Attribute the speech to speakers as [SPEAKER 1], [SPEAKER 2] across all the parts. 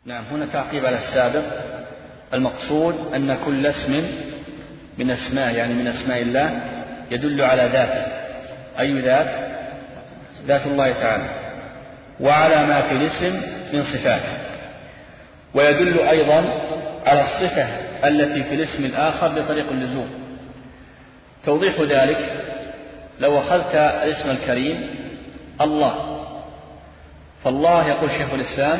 [SPEAKER 1] نعم، هنا تعقيب على السابق. المقصود أن كل اسم من أسماء، يعني من أسماء الله، يدل على ذاته. أي ذات؟ ذات الله تعالى، وعلى ما في الاسم من صفاته، ويدل أيضا على الصفة التي في الاسم الآخر بطريق اللزوم. توضيح ذلك: لو أخذت الاسم الكريم الله، فالله يقول شيخ الإسلام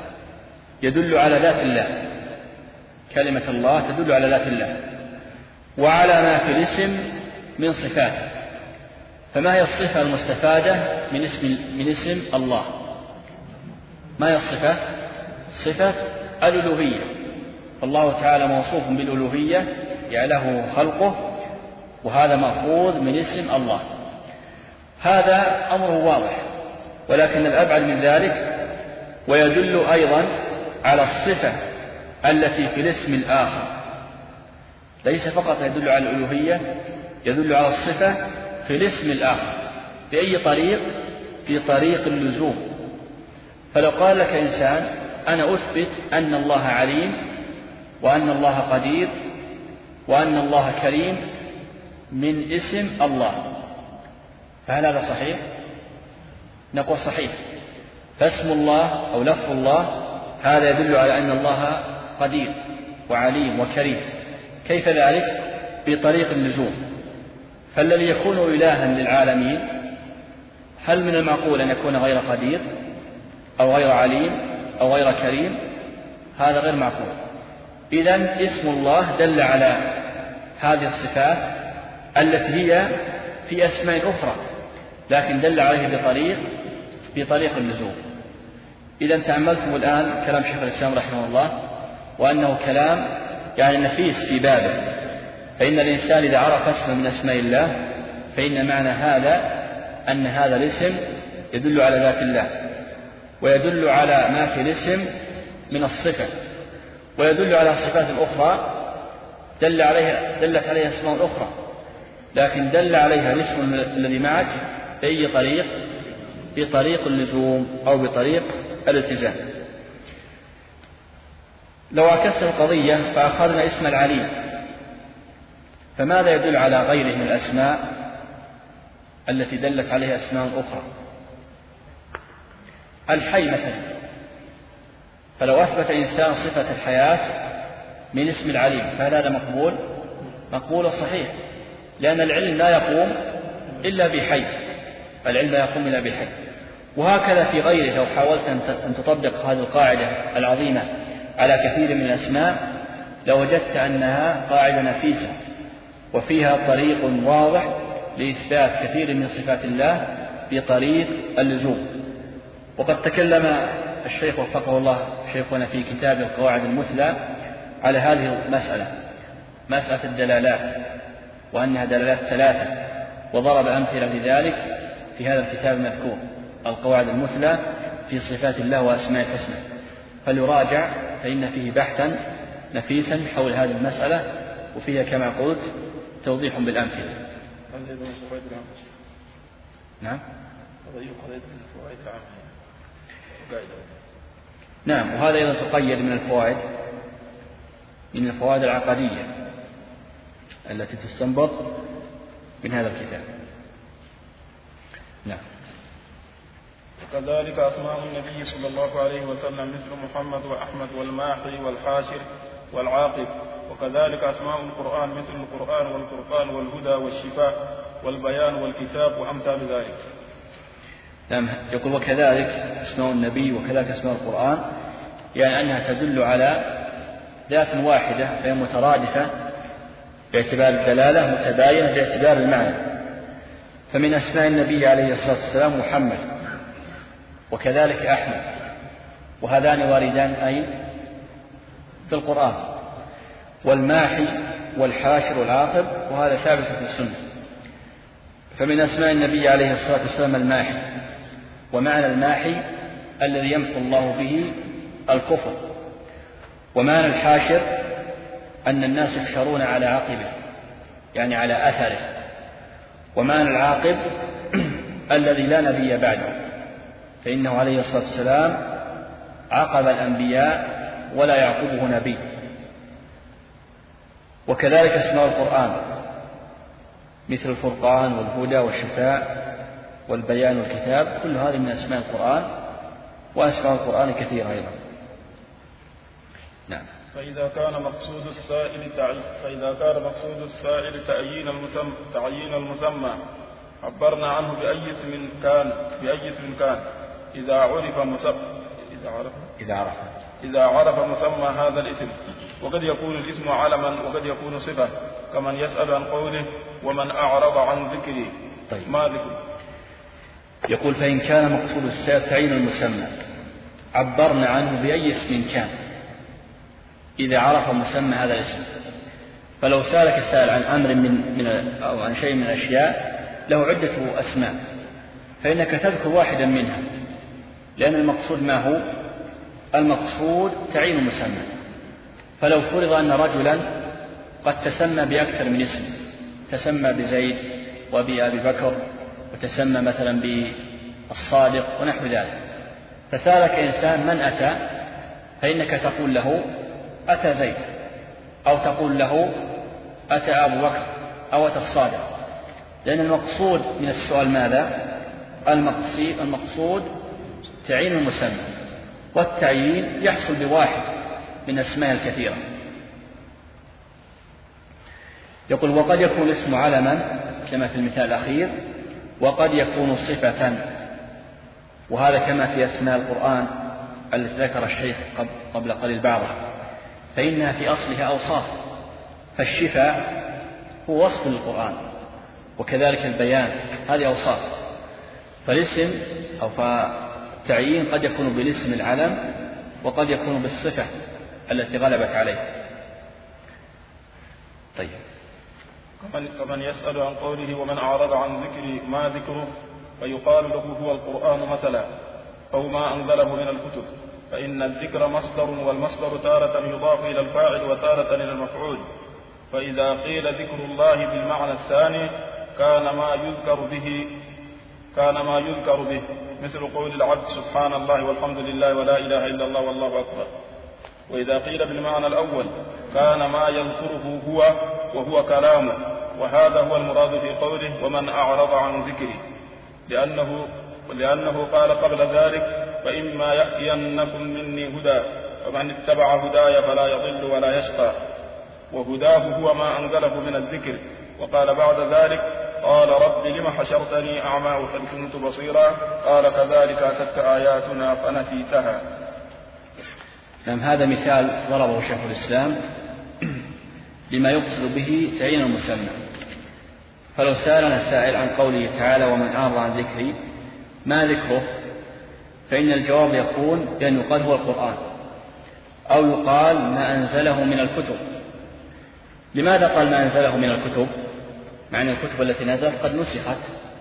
[SPEAKER 1] يدل على ذات الله، كلمة الله تدل على ذات الله وعلى ما في الاسم من صفاته. فما هي الصفة المستفادة من اسم الله؟ ما هي الصفة؟ صفة الألوهية. فالله تعالى موصوف بالألوهية، يعني له خلقه، وهذا مأخوذ من اسم الله. هذا أمر واضح، ولكن الأبعد من ذلك ويدل أيضا على الصفة التي في الاسم الآخر، ليس فقط يدل على الألوهية، يدل على الصفة في الاسم الآخر. بأي طريق؟ في طريق اللزوم. فلو قال لك إنسان أنا أثبت أن الله عليم، وأن الله قدير، وأن الله كريم من اسم الله، فهل هذا صحيح؟ نقول صحيح. فاسم الله أو لفظ الله هذا يدل على أن الله قدير وعليم وكريم. كيف ذلك؟ بطريق اللزوم. فالذي يكون إلها للعالمين هل من المعقول أن يكون غير قدير أو غير عليم أو غير كريم؟ هذا غير معقول. إذن اسم الله دل على هذه الصفات التي هي في أسماء أخرى، لكن دل عليه بطريق اللزوم. إذن تأملتم الآن كلام شيخ الإسلام رحمه الله، وأنه كلام يعني نفيس في بابه. فإن الإنسان إذا عرف اسم من أسماء الله فإن معنى هذا أن هذا الاسم يدل على ذات الله، ويدل على ما في الاسم من الصفة، ويدل على الصفات الأخرى دلت عليها اسماء أخرى، لكن دل عليها الاسم الذي معك بأي طريق؟ بطريق اللزوم أو بطريق الالتزام. لو عكسنا القضية فأخذنا اسم العليم، فماذا يدل على غيره من الأسماء التي دلت عليها أسماء أخرى؟ الحي مثلا، فلو أثبت إنسان صفة الحياة من اسم العليم فهل هذا مقبول؟ مقبول صحيح، لأن العلم لا يقوم إلا بحي، العلم لا يقوم إلا بحي. وهكذا في غيره، لو حاولت أن تطبق هذه القاعدة العظيمة على كثير من الأسماء لوجدت أنها قاعدة نفيسة وفيها طريق واضح لإثبات كثير من صفات الله بطريق اللزوم. وقد تكلم الشيخ وفقه الله شيخنا في كتاب القواعد المثلى على هذه المسألة، مسألة الدلالات، وأنها دلالات ثلاثة، وضرب أمثلة لذلك في هذا الكتاب المذكور القواعد المثلى في صفات الله وأسماء الحسنى، فليراجع فإن فيه بحثا نفيسا حول هذه المسألة، وفيها كما قلت توضيح بالأمثلة. نعم. نعم، وهذا أيضا تقيد من الفوائد العقدية التي تستنبط من هذا الكتاب. نعم.
[SPEAKER 2] وكذلك أسماء النبي صلى الله عليه وسلم مثل محمد وأحمد والماحي والحاشر والعاقب. وكذلك أسماء القرآن مثل القرآن والفرقان والهدى والشفاء والبيان والكتاب وأمثال ذلك.
[SPEAKER 1] نعم، يقول وكذلك أسماء النبي وكذلك أسماء القرآن، يعني أنها تدل على ذات واحدة فهي مترادفة باعتبار الدلالة، متباينة باعتبار المعنى. فمن أسماء النبي عليه الصلاة والسلام محمد، وكذلك أحمد، وهذان واردان أين؟ في القرآن. والماحي والحاشر والعاقب، وهذا ثابت في السنة. فمن أسماء النبي عليه الصلاة والسلام الماحي، ومعنى الماحي الذي يمحو الله به الكفر. ومعنى الحاشر أن الناس يحشرون على عقبه، يعني على أثره. ومعنى العاقب الذي لا نبي بعده، فإنه عليه الصلاة والسلام عقب الأنبياء ولا يعقبه نبي. وكذلك أسماء القرآن مثل الفرقان والهدى والشفاء والبيان والكتاب، كل هذه من أسماء القرآن، وأسماء القرآن كثيرة أيضا. نعم.
[SPEAKER 2] فإذا كان مقصود السائل تعيين المسمى عبرنا عنه بأي اسم كان إذا عرف مسمى هذا الاسم، وقد يكون الاسم علما وقد يكون صفة، كمن يسأل عن قوله ومن أعرض عن ذكري.
[SPEAKER 1] طيب.
[SPEAKER 2] ما ذكر؟
[SPEAKER 1] يقول فإن كان مقصود السائل تعيين المسمى عبرنا عنه بأي اسم كان إذا عرف مسمى هذا الاسم. فلو سألك السائل عن أمر أو عن شيء من الأشياء له عدة أسماء، فإنك تذكر واحدا منها، لأن المقصود ما هو؟ المقصود تعيين المسمى. فلو فرض أن رجلا قد تسمى بأكثر من اسم، تسمى بزيد وبأبي بكر، وتسمى مثلا بالصادق ونحو ذلك، فسألك إنسان من أتى، فإنك تقول له أتى زيد، أو تقول له أتى أبو بكر، أو أتى الصادق، لأن المقصود من السؤال ماذا؟ المقصود تعيين المسمى، والتعيين يحصل بواحد من أسماء الكثيرة. يقول وقد يكون الاسم علما كما في المثال الأخير، وقد يكون صفة، وهذا كما في أسماء القرآن التي ذكر الشيخ قبل قليل بعضها، فإنها في أصلها أوصاف، فالشفاء هو وصف للقرآن، وكذلك البيان هذه أوصاف. فالاسم أو فالتعيين قد يكون بالاسم العلم، وقد يكون بالصفة التي غلبت عليه. طيب.
[SPEAKER 2] كمن يسأل عن قوله ومن أعرض عن ذكري ما ذكره، فيقال له هو القرآن مثلا، أو ما أنزله من الكتب، فإن الذكر مصدر، والمصدر تارة يضاف إلى الفاعل وتارة إلى المفعول. فإذا قيل ذكر الله بالمعنى الثاني كان ما يذكر به مثل قول العبد سبحان الله والحمد لله ولا إله إلا الله والله أكبر. وإذا قيل بالمعنى الأول كان ما يذكره هو وهو كلامه، وهذا هو المراد في قوله ومن أعرض عن ذكري، لأنه قال قبل ذلك فإما يأتينكم مني هدى فمن اتبع هداي فلا يضل ولا يشقى، وهداه هو ما أنزله من الذكر. وقال بعد ذلك قال رب لم حشرتني أعمى وقد كنت بصيرا، قال كذلك أتتك آياتنا فنسيتها.
[SPEAKER 1] نعم. هذا مثال ضربه شيخ الإسلام لما يقصد به تعيين المسمى. فلو سألنا السائل عن قوله تعالى ومن أعرض عن ذكري ما ذكره، فإن الجواب يكون بأن يقال هو القرآن، أو يقال ما أنزله من الكتب. لماذا قال ما أنزله من الكتب؟ مع أن الكتب التي نزلت قد نسخت،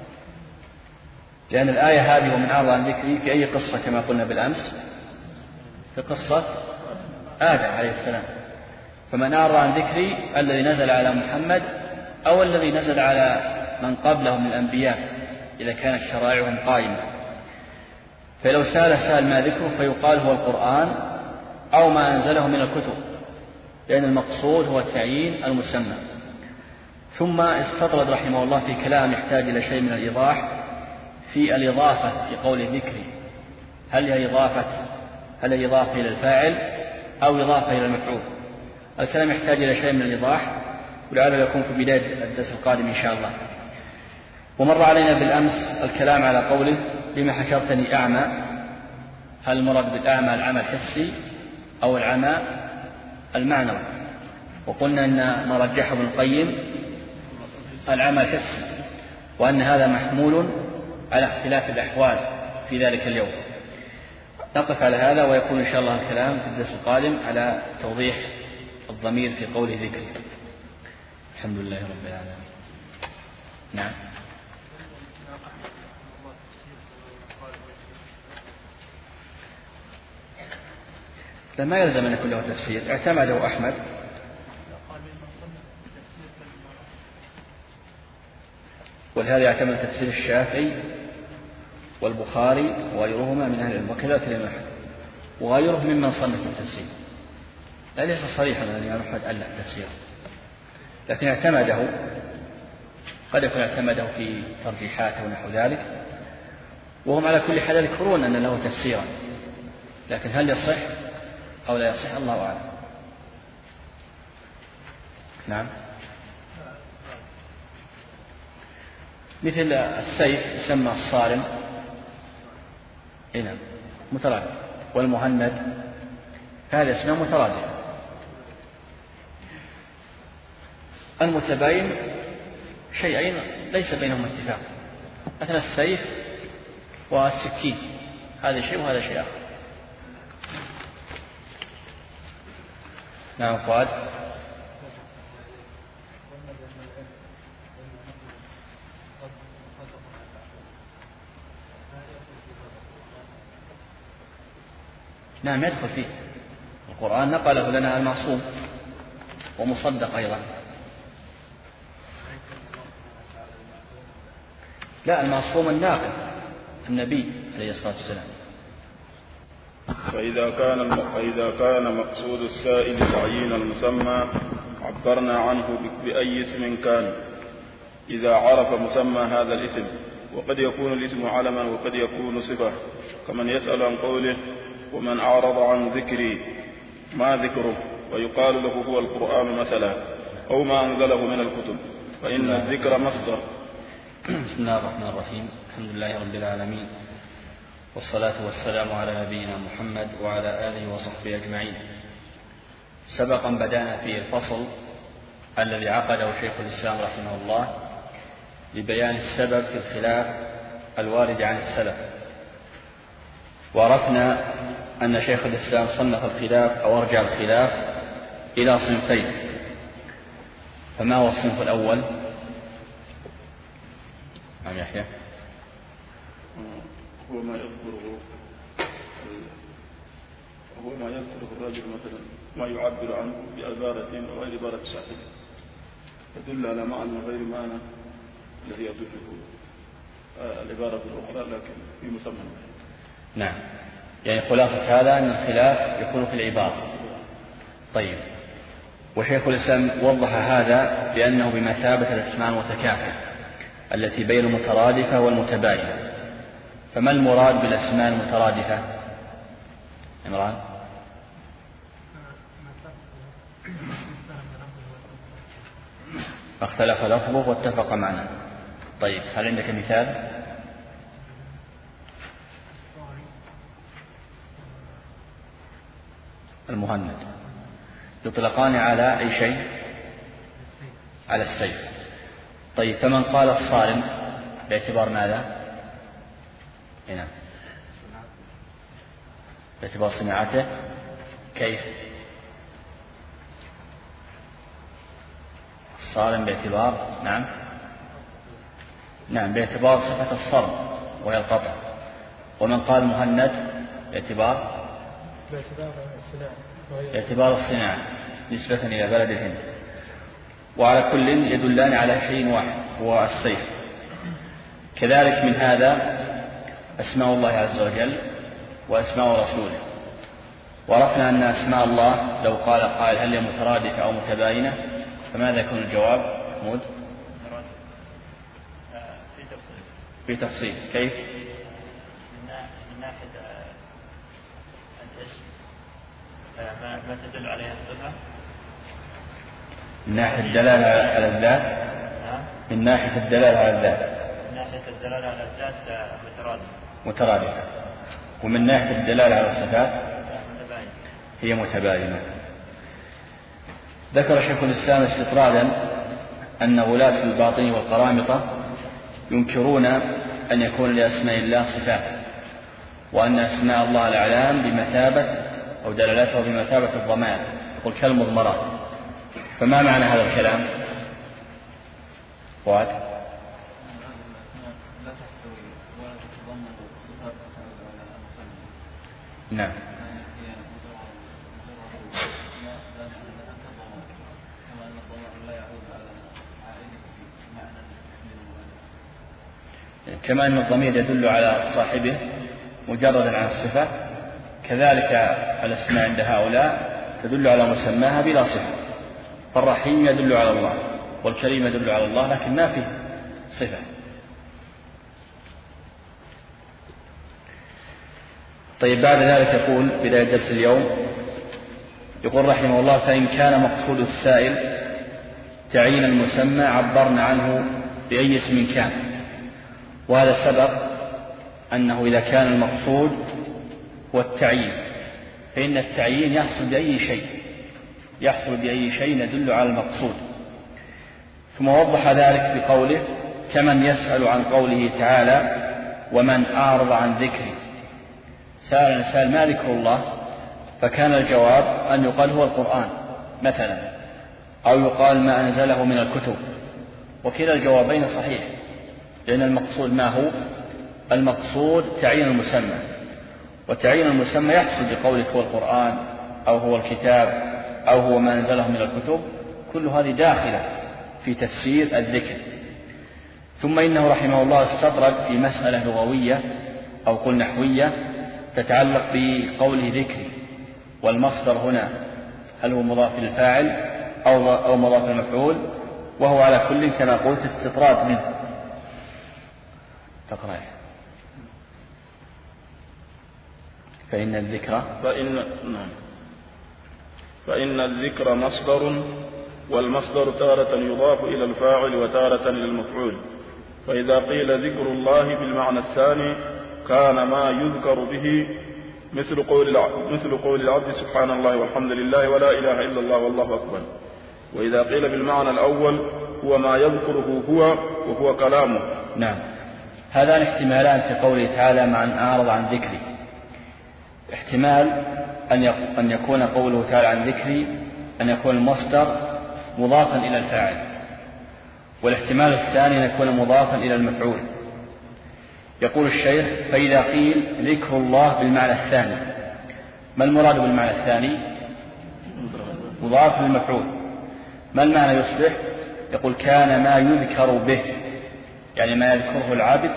[SPEAKER 1] لأن الآية هذه ومن أعرض عن ذكري في أي قصة كما قلنا بالأمس؟ في قصة آدم عليه السلام. فمن أعرض عن ذكري الذي نزل على محمد أو الذي نزل على من قبله من الأنبياء إذا كانت شرائعهم قائمة. فلو سأل ما ذكره فيقال هو القرآن أو ما أنزله من الكتب، لأن المقصود هو تعيين المسمى. ثم استطرد رحمه الله في كلام يحتاج إلى شيء من الإيضاح في الإضافة في قول ذكري، هل هي إضافة إلى الفاعل أو إضافة إلى المفعول؟ الكلام يحتاج إلى شيء من الإيضاح، ولعله يكون في بداية الدرس القادم إن شاء الله. ومر علينا بالأمس الكلام على قوله لما حشرتني أعمى، هل المراد بالأعمى العمى الحسي أو العمى المعنوي؟ وقلنا أن ما رجحه ابن القيم العمى الحسي، وأن هذا محمول على اختلاف الأحوال في ذلك اليوم. نقف على هذا، ويكون إن شاء الله الكلام في الدرس القادم على توضيح الضمير في قوله ذكر. الحمد لله رب العالمين. نعم. لما يلزم أن يكون له تفسير، اعتمده أحمد ولهذا يعتمد تفسير الشافعي والبخاري وغيرهما من أهل العلم، وكذلك الإمام أحمد. وغيره ممن صنف التفسير، لا ليس صريحا أن الإمام أحمد ألف تفسيره، لكن اعتمده، قد يكون اعتمده في ترجيحاته ونحو ذلك، وهم على كل حال يذكرون أن له تفسيرا، لكن هل يصح أو لا يصح الله أعلم. نعم. مثل السيف يسمى الصارم، نعم مترادف، والمهند، هذا اسمه مترادف. المتباين شيئين ليس بينهم اتفاق، مثل السيف والسكين، هذا شيء وهذا شيء آخر. نعم فؤاد. نعم يدخل فيه، القرآن نقله لنا المعصوم ومصدق أيضا. لا، المعصوم الناقل النبي عليه الصلاة والسلام.
[SPEAKER 2] فإذا كان مقصود السائل تعيين المسمى عبرنا عنه بأي اسم كان إذا عرف مسمى هذا الاسم، وقد يكون الاسم علما وقد يكون صفة، كمن يسأل عن قوله ومن أعرض عن ذكري ما ذكره، ويقال له هو القرآن مثلا، أو ما أنزله من الكتب، فإن الذكر مصدر.
[SPEAKER 1] بسم الله الرحمن الرحيم، الحمد لله رب العالمين، والصلاة والسلام على نبينا محمد وعلى آله وصحبه أجمعين. سبقا بدأنا في الفصل الذي عقده شيخ الإسلام رحمه الله لبيان السبب في الخلاف الوارد عن السلف، وعرفنا أن شيخ الإسلام صنف الخلاف أو أرجع الخلاف إلى صنفين. فما هو الصنف الأول؟ نعم يحيى.
[SPEAKER 2] هو ما يذكره الرجل مثلا ما يعبر عنه بعبارة غير عبارة صاحبه، يدل على معنى غير معنى الذي يدله العبارة الأخرى لكن في مسمى.
[SPEAKER 1] نعم، يعني خلاصة هذا أن الخلاف يكون في العبارة. طيب، وشيخ الإسلام وضح هذا بأنه بمثابة الأسماء المتكافئة التي بين المترادفة والمتباينة. فما المراد بالأسماء المترادفة؟ عمران. اختلف لفظه واتفق معناه. طيب، هل عندك مثال؟ المهند يطلقان على أي شيء؟ على السيف. طيب، فمن قال الصارم باعتبار ماذا؟ هنا باعتبار صناعته. كيف؟ الصارم باعتبار نعم باعتبار صفة الصرم وهي القطع. ومن قال مهند باعتبار الصناعة نسبة إلى بلد الهند. وعلى كل يدلان على شيء واحد هو السيف. كذلك من هذا أسماء الله عز وجل وأسماء رسوله. وعرفنا أن أسماء الله لو قال قائل هل هي مترادفة أو متباينة، فماذا يكون الجواب؟ محمود. في تفصيل. كيف؟
[SPEAKER 3] من ناحية الاسم ما تدل عليها الصفة،
[SPEAKER 1] من ناحية الدلالة على الذات. من ناحية الدلالة على الذات.
[SPEAKER 3] من ناحية الدلالة على الذات
[SPEAKER 1] مترادفة. ومن ناحية الدلالة على الصفات هي متباينة. ذكر شيخ الإسلام استطرادا أن ولاة الباطن والقرامطة ينكرون أن يكون لأسماء الله صفات، وأن أسماء الله الأعلام بمثابة أو دلالته بمثابة الضمائر، يقول كالمضمرات. فما معنى هذا الكلام؟ فؤاد. نعم. كما أن الضمير يدل على صاحبه مجردا عن الصفة، كذلك الأسماء عند هؤلاء تدل على مسماها بلا صفة، فالرحيم يدل على الله والكريم يدل على الله لكن ما فيه صفة. طيب بعد ذلك يقول بداية درس اليوم يقول رحمه الله: فإن كان مقصود السائل تعيين المسمى عبرنا عنه بأي اسم كان. وهذا سبق أنه إذا كان المقصود هو التعيين فإن التعيين يحصل بأي شيء يدل على المقصود. ثم وضح ذلك بقوله: كمن يسأل عن قوله تعالى: ومن أعرض عن ذكري. سأل الإنسان ما ذكر الله، فكان الجواب أن يقال هو القرآن مثلا، أو يقال ما أنزله من الكتب، وكلا الجوابين صحيح، لأن المقصود ما هو؟ المقصود تعيين المسمى، وتعيين المسمى يحصل بقوله هو القرآن أو هو الكتاب أو هو ما أنزله من الكتب، كل هذه داخلة في تفسير الذكر. ثم إنه رحمه الله استطرد في مسألة لغوية أو قل نحوية تتعلق بقوله ذكري، والمصدر هنا هل هو مضاف للفاعل أو مضاف للمفعول، وهو على كل كما قلت استطراد منه. تقرأ. فإن الذكر
[SPEAKER 2] فإن الذكر مصدر، والمصدر تارة يضاف إلى الفاعل وتارة إلى المفعول. فإذا قيل ذكر الله بالمعنى الثاني كان ما يذكر به مثل قول العبد سبحان الله والحمد لله ولا إله إلا الله والله أكبر. وإذا قيل بالمعنى الأول هو ما يذكره هو وهو كلامه.
[SPEAKER 1] نعم، هذان احتمالان في قوله تعالى: من أعرض عن ذكري. احتمال أن يكون قوله تعالى عن ذكري أن يكون المصدر مضافا إلى الفاعل، والاحتمال الثاني أن يكون مضافا إلى المفعول. يقول الشيخ: فإذا قيل ذكر الله بالمعنى الثاني، ما المراد بالمعنى الثاني؟ مضاف للمفعول. ما المعنى يصبح؟ يقول: كان ما يذكر به، يعني ما يذكره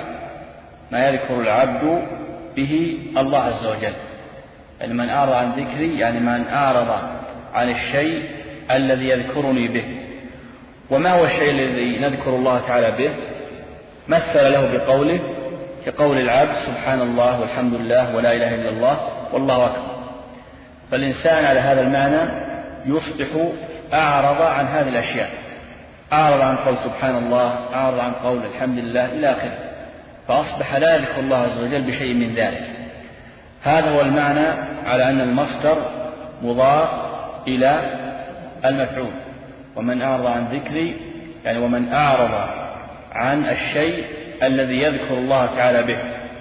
[SPEAKER 1] العبد به الله عز وجل. يعني من أعرض عن ذكري يعني من أعرض عن الشيء الذي يذكرني به. وما هو الشيء الذي نذكر الله تعالى به؟ مثل له بقوله كقول العبد سبحان الله والحمد لله ولا إله إلا الله والله أكبر. فالإنسان على هذا المعنى يصبح أعرض عن هذه الأشياء، أعرض عن قول سبحان الله، أعرض عن قول الحمد لله إلى آخره، فأصبح لا يذكر الله عز وجل بشيء من ذلك. هذا هو المعنى على أن المصدر مضاف إلى المفعول. ومن أعرض عن ذكري يعني ومن أعرض عن الشيء الذي يذكر الله تعالى به.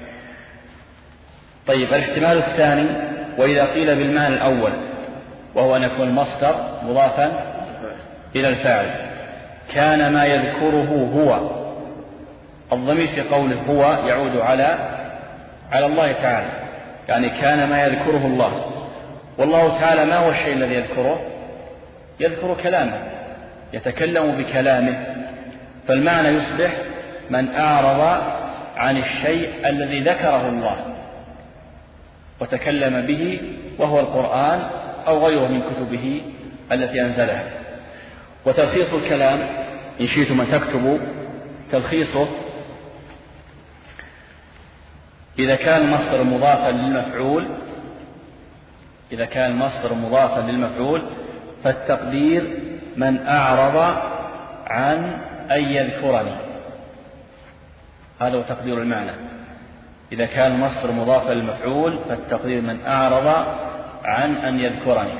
[SPEAKER 1] طيب، الاحتمال الثاني وإذا قيل بالمعنى الأول، وهو أن يكون المصدر مضافا إلى الفاعل، كان ما يذكره هو. الضمير في قوله هو يعود على الله تعالى، يعني كان ما يذكره الله. والله تعالى ما هو الشيء الذي يذكره؟ يذكر كلامه، يتكلم بكلامه. فالمعنى يصبح من أعرض عن الشيء الذي ذكره الله وتكلم به، وهو القرآن أو غيره من كتبه التي أنزلها. وتلخيص الكلام إن شئتم أن تكتبوا تلخيصه: إذا كان المصدر مضافا للمفعول فالتقدير من أعرض عن أن يذكرني. هذا هو تقدير المعنى. إذا كان المصدر مضافا للمفعول فالتقدير من أعرض عن أن يذكرني.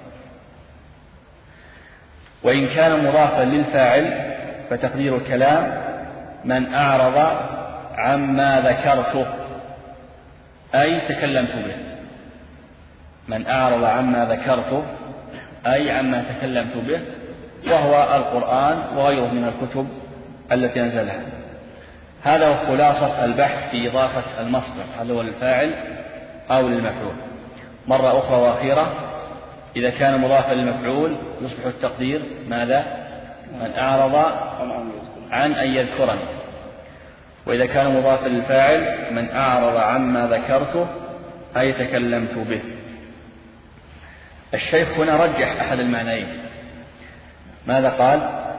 [SPEAKER 1] وإن كان مضافا للفاعل فتقدير الكلام من أعرض عما ذكرته أي تكلمت به. من أعرض عما ذكرته أي عما تكلمت به، وهو القرآن وغيره من الكتب التي أنزلها. هذا هو خلاصة البحث في إضافة المصدر، هل هو للفاعل أو للمفعول. مرة أخرى وأخيرة: إذا كان مضافا للمفعول يصبح التقدير ماذا؟ من أعرض عن أن يذكرني. وإذا كان مضافا للفاعل من أعرض عما ذكرته أي تكلمت به. الشيخ هنا رجح أحد المعنيين. ماذا قال؟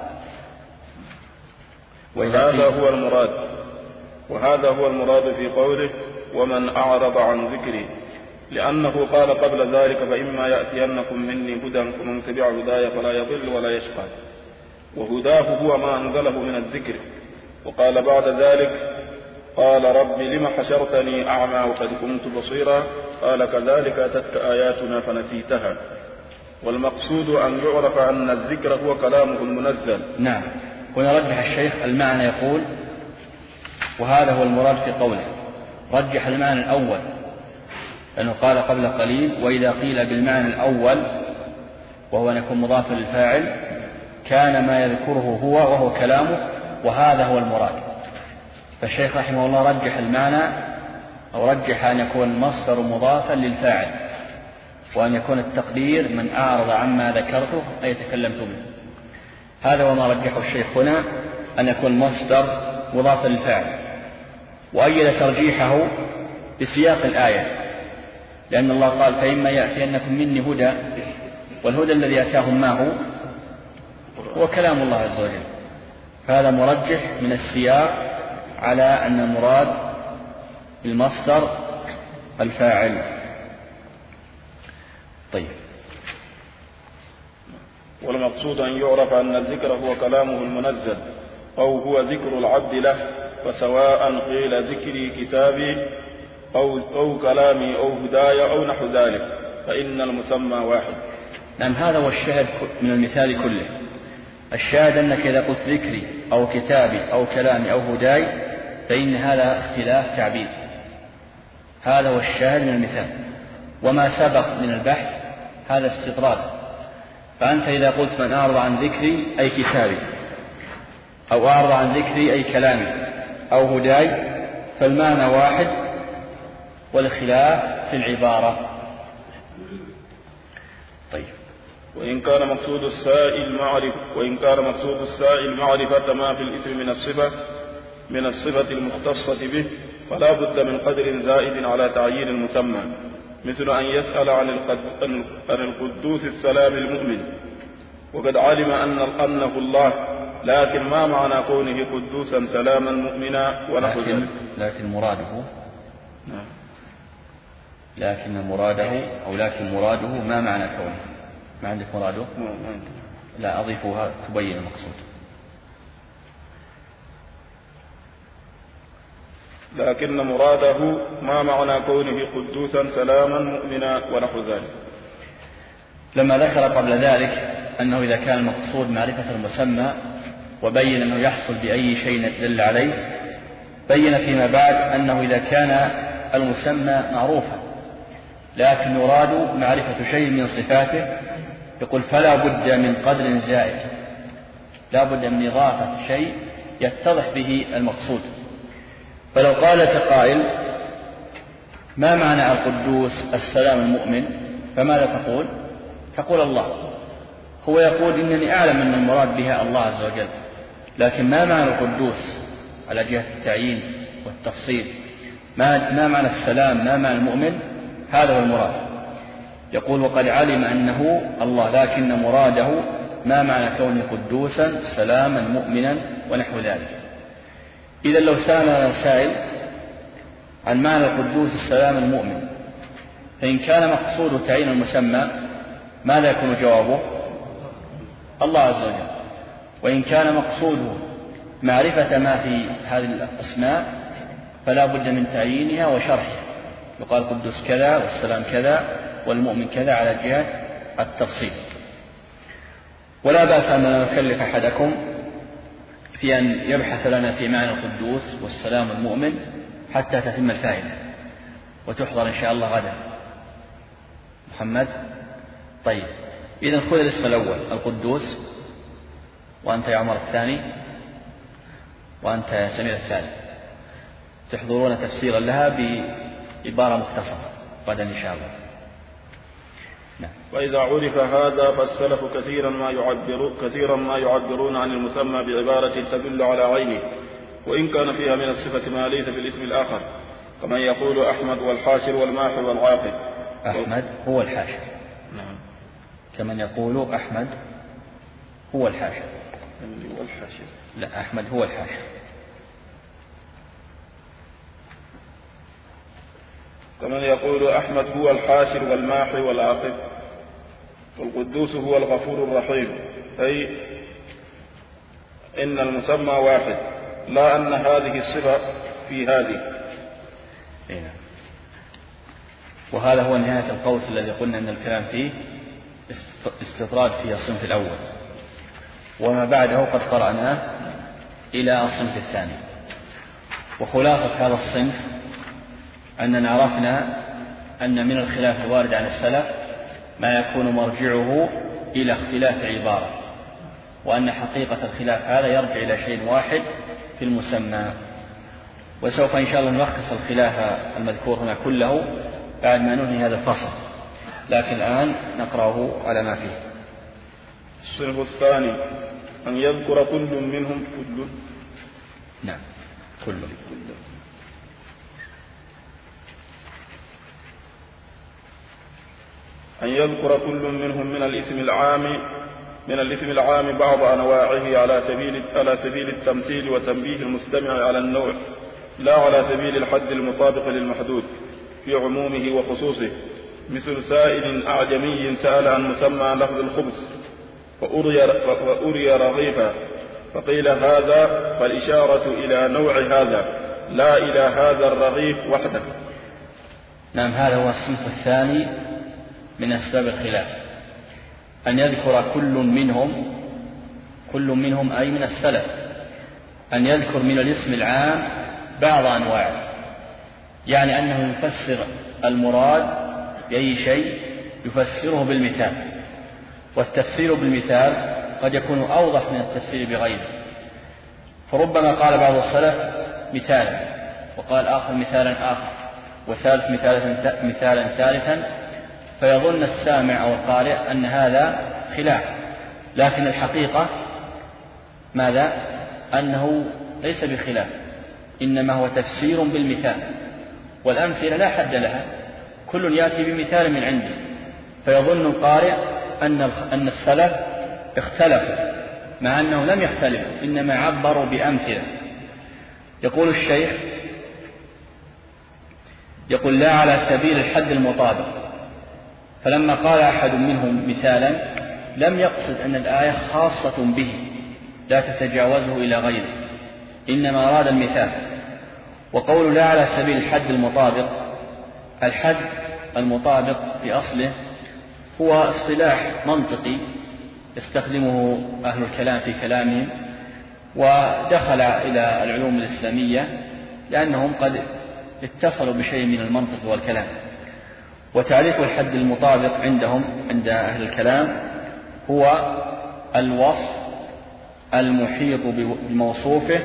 [SPEAKER 2] وهذا هو المراد في قوله ومن أعرض عن ذكري، لأنه قال قبل ذلك فإما يأتينكم مني هدى فمن تبع هداي فلا يضل ولا يشقى، وهداه هو ما أنزله من الذكر. وقال بعد ذلك قال رب لم حشرتني أعمى وقد كنت بصيرا، قال كذلك أتتك آياتنا فنسيتها. والمقصود أن يعرف أن الذكر هو كلامه المنزل.
[SPEAKER 1] نعم. هنا رجح الشيخ المعنى، يقول وهذا هو المراد في قوله. رجح المعنى الأول لأنه قال قبل قليل وإذا قيل بالمعنى الأول وهو أن يكون مضافا للفاعل كان ما يذكره هو وهو كلامه، وهذا هو المراد. فالشيخ رحمه الله رجح المعنى، أو رجح أن يكون المصدر مضافا للفاعل، وأن يكون التقدير من أعرض عما ذكرته أي تكلمت به. هذا وما رجحه الشيخ هنا، أن يكون مصدر مضافا للفاعل. وأيد ترجيحه بسياق الآية، لأن الله قال فإما يأتينكم مني هدى، والهدى الذي أتاهم ما هو كلام الله عز وجل. فهذا مرجح من السياق على أن المراد بالمصدر الفاعل. طيب.
[SPEAKER 2] والمقصود أن يعرف أن الذكر هو كلامه المنزل أو هو ذكر العبد له، فسواء قيل ذكري كتابي أو كلامي أو هدايا أو نحو ذلك فإن المسمى واحد.
[SPEAKER 1] نعم. هذا هو الشاهد من المثال كله. الشاهد أنك إذا قلت ذكري أو كتابي أو كلامي أو هداي فإن هذا اختلاف تعبير. هذا هو الشاهد من المثال. وما سبق من البحث هذا استطراد. فأنت إذا قلت من أعرض عن ذكري أي كتابي، أو أعرض عن ذكري أي كلامي أو هداي، فالمعنى واحد والخلاف في العبارة. طيب.
[SPEAKER 2] وإن كان مقصود السائل معرفة ما في الاسم من الصفة المختصة به، فلا بد من قدر زائد على تعيين المسمى، مثل أن يسأل عن القدوس السلام المؤمن، وقد علم أنه الله، لكن ما معنى كونه قدوسا سلاما مؤمنا ونحو ذلك.
[SPEAKER 1] لكن مراده ما معنى كونه؟ ما عندك مراده؟ لا، أضيفها تبين المقصود.
[SPEAKER 2] لكن مراده ما معنى كونه قدوسا سلاما مؤمنا ونحو ذلك.
[SPEAKER 1] لما ذكر قبل ذلك أنه إذا كان المقصود معرفة المسمى وبين أنه يحصل بأي شيء دل عليه، بين فيما بعد أنه إذا كان المسمى معروفا لكن يراد معرفة شيء من صفاته، يقول فلا بد من قدر زائد، لا بد من إضافة شيء يتضح به المقصود. فلو قال قائل ما معنى القدوس السلام المؤمن، فماذا تقول؟ تقول الله. هو يقول إنني أعلم أن المراد بها الله عز وجل، لكن ما معنى القدوس على جهة التعيين والتفصيل، ما معنى السلام، ما معنى المؤمن، هذا هو المراد. يقول وقد علم أنه الله، لكن مراده ما معنى كونه قدوسا سلاما مؤمنا ونحو ذلك. إذا لو سأل سائل عن معنى القدوس السلام المؤمن، فإن كان مقصود تعيين المسمى ماذا يكون جوابه؟ الله عز وجل. وإن كان مقصوده معرفة ما في هذه الأسماء فلا بد من تعيينها وشرحها، يقال قدوس كذا والسلام كذا والمؤمن كذا على جهة التفصيل. ولا بأس أن نكلف أحدكم في أن يبحث لنا في معنى القدوس والسلام المؤمن حتى تتم الفائدة، وتحضر إن شاء الله غدا. محمد؟ طيب، إذن خذ الاسم الأول القدوس، وأنت يا عمر الثاني، وأنت يا سمير الثالث، تحضرون تفسيرا لها بعبارة مختصرة غدا إن شاء الله. نعم.
[SPEAKER 2] وإذا عرف هذا فالسلف كثيرا ما يعبرون عن المسمى بعبارة تدل على عينه، وإن كان فيها من الصفة ما ليس في الاسم الآخر، كمن يقول أحمد والحاشر والماحي والعاقب.
[SPEAKER 1] أحمد هو الحاشر.
[SPEAKER 2] نعم.
[SPEAKER 1] كمن يقول أحمد هو الحاشر.
[SPEAKER 2] والحاشر.
[SPEAKER 1] لا، أحمد هو الحاشر.
[SPEAKER 2] كمن يقول أحمد هو الحاشر والماحي والعاقب. والقدوس هو الغفور الرحيم، أي إن المسمى واحد، لا أن هذه الصفة في هذه.
[SPEAKER 1] وهذا هو نهاية القوس الذي قلنا أن الكلام فيه استطراد في الصنف الأول، وما بعده قد قرأناه إلى الصنف الثاني. وخلاصة هذا الصنف أننا عرفنا أن من الخلاف الوارد عن السلف ما يكون مرجعه إلى اختلاف عبارة، وأن حقيقة الخلاف هذا يرجع إلى شيء واحد في المسمى. وسوف إن شاء الله نلخص الخلاف المذكور هنا كله بعد ما ننهي هذا الفصل، لكن الآن نقرأه على ما فيه.
[SPEAKER 2] الصنف الثاني أن يذكر كل منهم كل.
[SPEAKER 1] نعم، كل.
[SPEAKER 2] أن يذكر كل منهم من الاسم العام بعض أنواعه على سبيل التمثيل وتنبيه المستمع على النوع، لا على سبيل الحد المطابق للمحدود في عمومه وخصوصه، مثل سائل أعجمي سأل عن مسمى لفظ الخبز فأري رغيفا فقيل هذا، فالإشارة إلى نوع هذا لا إلى هذا الرغيف وحده.
[SPEAKER 1] نعم، هذا هو الصنف الثاني من أسباب الخلاف، أن يذكر كل منهم أي من السلف، أن يذكر من الاسم العام بعض أنواعه، يعني أنه يفسر المراد بأي شيء يفسره بالمثال، والتفسير بالمثال قد يكون أوضح من التفسير بغيره. فربما قال بعض السلف مثالا، وقال آخر مثالا آخر، وثالث مثالا ثالثا، فيظن السامع أو القارئ أن هذا خلاف، لكن الحقيقة ماذا؟ أنه ليس بخلاف، إنما هو تفسير بالمثال، والأمثلة لا حد لها، كل يأتي بمثال من عنده، فيظن القارئ أن السلف اختلفوا، مع أنه لم يختلفوا، إنما عبروا بأمثلة. يقول الشيخ لا على سبيل الحد المطابق، فلما قال أحد منهم مثالا لم يقصد أن الآية خاصة به لا تتجاوزه إلى غيره، إنما أراد المثال. وقول لا على سبيل الحد المطابق، الحد المطابق في أصله هو اصطلاح منطقي يستخدمه أهل الكلام في كلامهم، ودخل إلى العلوم الإسلامية لأنهم قد اتصلوا بشيء من المنطق والكلام. وتعريف الحد المطابق عندهم عند أهل الكلام هو الوصف المحيط بموصوفه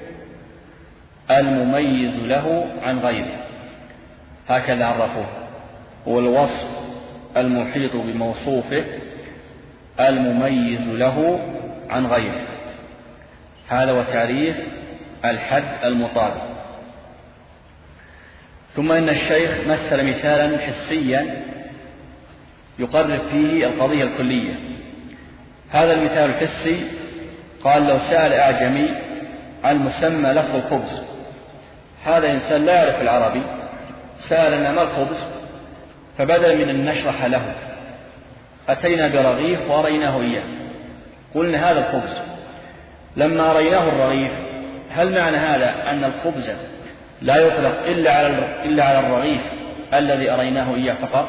[SPEAKER 1] المميز له عن غيره، هكذا عرفوه، هو الوصف المحيط بموصوفه المميز له عن غيره. هذا هو تعريف الحد المطابق. ثم إن الشيخ مثل مثالا حسيا يقرب فيه القضية الكلية. هذا المثال الحسي قال لو سأل أعجمي عن مسمى لفظ الخبز، هذا إنسان لا يعرف العربي، سألنا ما الخبز، فبدل من أن نشرح له أتينا برغيف وأريناه إياه، قلنا هذا الخبز. لما أريناه الرغيف، هل معنى هذا أن الخبز لا يطلق إلا على الرغيف الذي أريناه إياه فقط؟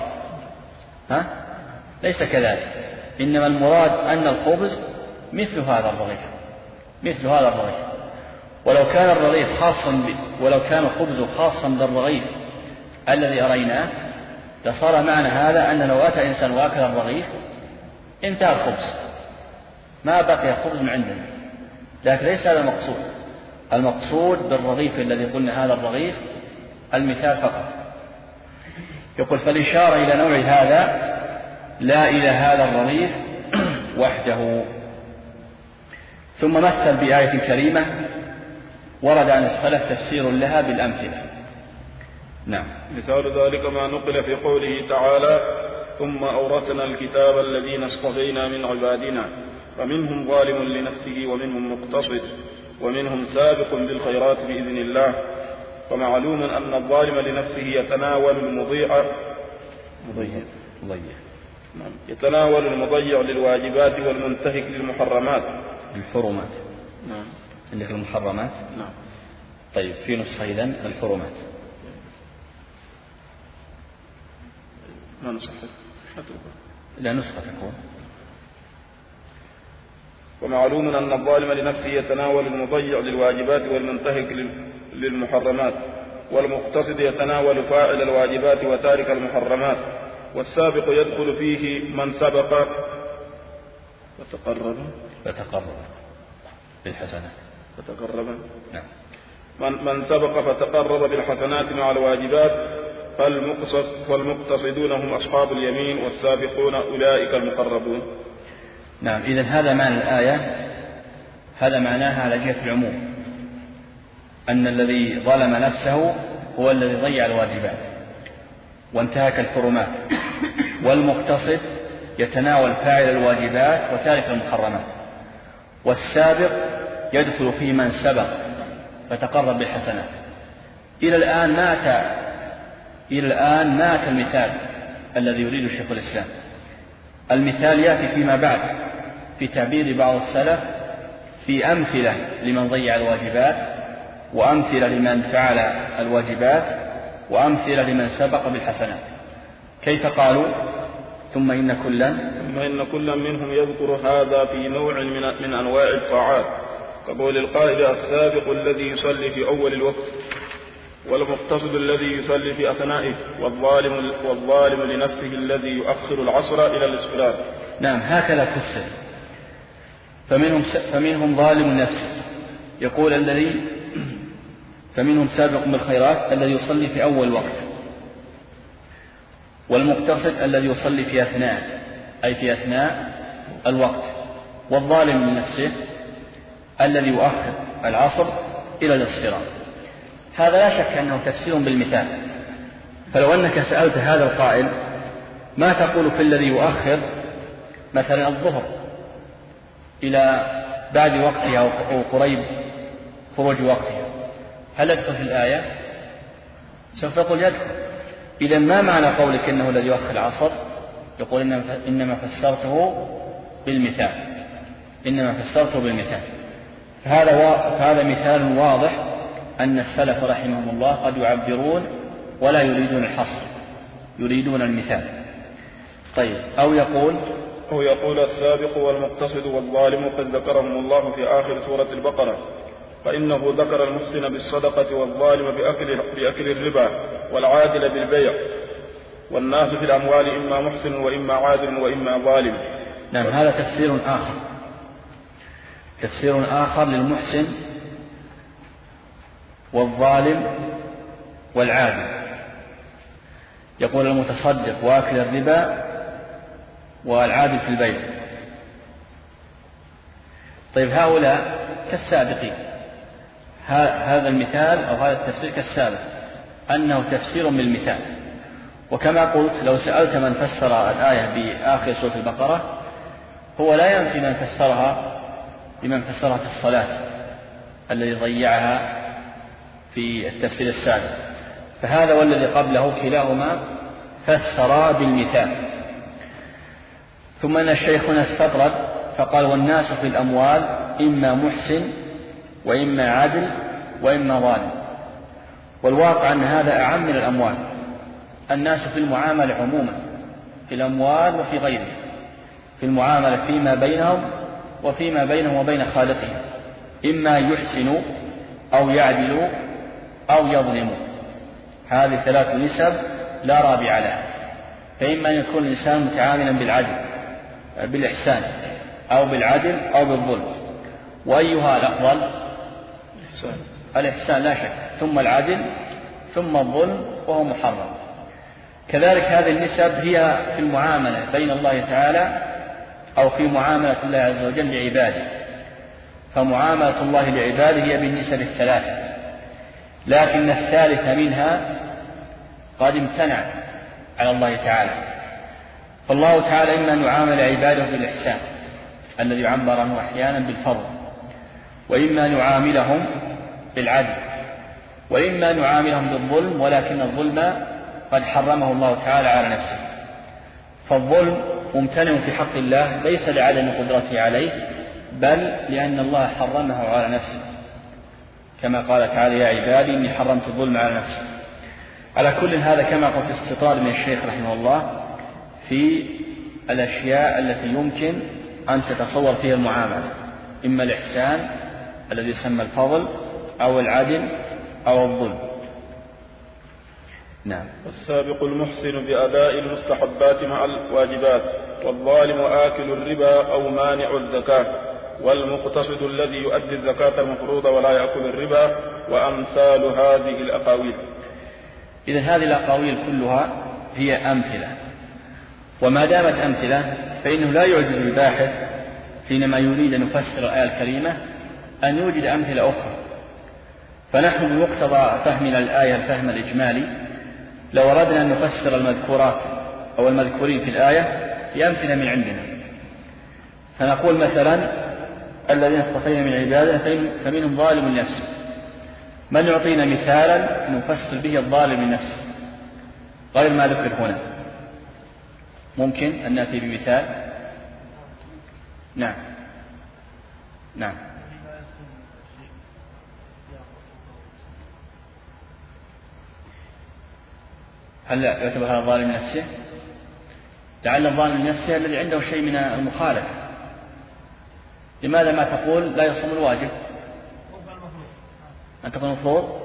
[SPEAKER 1] ليس كذلك، إنما المراد أن الخبز مثل هذا الرغيف، ولو كان الخبز خاصا بالرغيف الذي أريناه لصار معنى هذا أن لو أتى إنسان وأكل الرغيف انتهى الخبز، ما بقي خبز من عندنا. لكن ليس هذا المقصود بالرغيف الذي قلنا هذا الرغيف المثال فقط. يقول فالإشارة إلى نوع هذا لا إلى هذا الرغيف وحده. ثم مثل بآية كريمة ورد عن السلف تفسير لها بالأمثلة. نعم.
[SPEAKER 2] مثال ذلك ما نقل في قوله تعالى: ثم أورثنا الكتاب الذين اصطفينا من عبادنا فمنهم ظالم لنفسه ومنهم مقتصد ومنهم سابق بالخيرات بإذن الله. فمعلوم أن الظالم لنفسه يتناول المضيع للواجبات والمنتهك للمحرمات.
[SPEAKER 1] الحرمات.
[SPEAKER 2] نعم.
[SPEAKER 1] عندك المحرمات.
[SPEAKER 2] نعم.
[SPEAKER 1] طيب في نسخة إذن الحرمات.
[SPEAKER 2] ما نسخة؟
[SPEAKER 1] لا نسخة تكون.
[SPEAKER 2] ومعلوم أن الظالم لنفسه يتناول المضيع للواجبات والمنتهك للمحرمات، والمقتصد يتناول فاعل الواجبات وتارك المحرمات، والسابق يدخل فيه من سبق
[SPEAKER 1] فتقرب بالحسنات. نعم.
[SPEAKER 2] من سبق فتقرب بالحسنات مع الواجبات، فالمقتصدون هم أصحاب اليمين والسابقون أولئك المقربون.
[SPEAKER 1] نعم. إذن هذا معنى الآية، هذا معناها على جهة العموم، أن الذي ظلم نفسه هو الذي ضيع الواجبات وانتهك الحرمات، والمقتصد يتناول فاعل الواجبات وتارك المحرمات، والسابق يدخل في من سبق فتقرب بالحسنات. إلى الآن مات المثال الذي يريد شيخ الإسلام. المثال يأتي فيما بعد في تعبير بعض السلف في أمثلة لمن ضيع الواجبات، وأمثلة لمن فعل الواجبات، وأمثلة لمن سبق بالحسنات. كيف قالوا؟ ثم إن كلا
[SPEAKER 2] منهم يذكر هذا في نوع من أنواع الطاعات، كقول القائل: السابق الذي يصلي في أول الوقت، والمقتصد الذي يصلي في أثنائه، والظالم لنفسه الذي يؤخر العصر إلى الإصفار.
[SPEAKER 1] نعم، هكذا فسر. فمنهم ظالم نفسه، يقول فمنهم سابق بالخيرات الذي يصلي في أول وقت، والمقتصد الذي يصلي في أثناء، أي في أثناء الوقت، والظالم لنفسه الذي يؤخر العصر إلى الاصفرار. هذا لا شك أنه تفسير بالمثال. فلو أنك سألت هذا القائل: ما تقول في الذي يؤخر مثلا الظهر إلى بعد وقتها أو قريب خروج وقتها، هل يدخل في الآية؟ سوف يقول يدخل. إذا ما معنى قولك إنه الذي يؤخر العصر؟ يقول إنما فسرته بالمثال. فهذا مثال واضح أن السلف رحمهم الله قد يعبرون ولا يريدون الحصر، يريدون المثال. طيب. أو يقول
[SPEAKER 2] السابق والمقتصد والظالم قد ذكرهم الله في آخر سورة البقرة، فإنه ذكر المحسن بالصدقة والظالم بأكل الربا والعادل بالبيع، والناس في الأموال إما محسن وإما عادل وإما ظالم.
[SPEAKER 1] نعم، هذا تفسير آخر للمحسن والظالم والعادل. يقول المتصدق وآكل الربا والعادل في البيع. طيب، هؤلاء كالسابقين. هذا المثال أو هذا التفسير كالسابق، أنه تفسير بالمثال. وكما قلت، لو سألت من فسر الآية بآخر سورة البقرة، هو لا ينفي من فسرها في الصلاة الذي ضيعها في التفسير السابق. فهذا والذي قبله كلاهما فسرا بالمثال. ثم أن الشيخ هنا استطرد فقال: والناس في الأموال إما محسن وإما عادل وإما ظالم. والواقع أن هذا أعم من الأموال. الناس في المعاملة عموما، في الأموال وفي غيرها، في المعاملة فيما بينهم وفيما بينهم وبين خالقهم، إما يحسنوا أو يعدلوا أو يظلموا. هذه 3 نسب لا رابع لها. فإما أن يكون الإنسان متعاملا بالإحسان أو بالعدل أو بالظلم. وأيها الأفضل؟ الإحسان لا شك، ثم العدل، ثم الظلم، وهو محرم. كذلك هذه النسب هي في المعاملة بين الله تعالى أو في معاملة الله عز وجل لعباده. فمعاملة الله لعباده هي بالنسب 3، لكن الثالثة منها قد امتنع على الله تعالى. فالله تعالى إما أن يعامل عباده بالإحسان الذي يعبر عنه أحيانا بالفضل، وإما أن يعاملهم بالعدل، وإما أن يعاملهم بالظلم، ولكن الظلم قد حرمه الله تعالى على نفسه. فالظلم ممتنع في حق الله ليس لعدم قدرته عليه، بل لأن الله حرمه على نفسه، كما قال تعالى: يا عبادي إني حرمت الظلم على نفسي. على كل هذا كما قلت استطراد من الشيخ رحمه الله في الأشياء التي يمكن أن تتصور فيها المعاملة، إما الإحسان الذي يسمى الفضل، أو العدل، أو الظلم. نعم.
[SPEAKER 2] والسابق المحسن بأداء المستحبات مع الواجبات، والظالم آكل الربا أو مانع الزكاة، والمقتصد الذي يؤدي الزكاة المفروضة ولا يأكل الربا، وأمثال هذه الأقاويل.
[SPEAKER 1] إذن هذه الأقاويل كلها هي أمثلة، وما دامت أمثلة فإنه لا يعجز الباحث حينما يريد أن يفسر الآية الكريمة أن يوجد أمثلة أخرى. فنحن بمقتضى فهمنا الآية الفهم الإجمالي لو أردنا أن نفسر المذكورات أو المذكورين في الآية بأمثلة من عندنا، فنقول مثلا: الذين اصطفينا من عبادنا فمنهم ظالم لنفسه. من يعطينا مثالا نفسر به الظالم لنفسه غير ما ذكر هنا؟ ممكن أن نأتي بمثال. نعم. نعم. هل يعتبر هذا ظالم لنفسه؟ لعل الظالم لنفسه الذي عنده شيء من المخالفة. لماذا ما تقول لا يصوم الواجب؟ أن تقول المفروض؟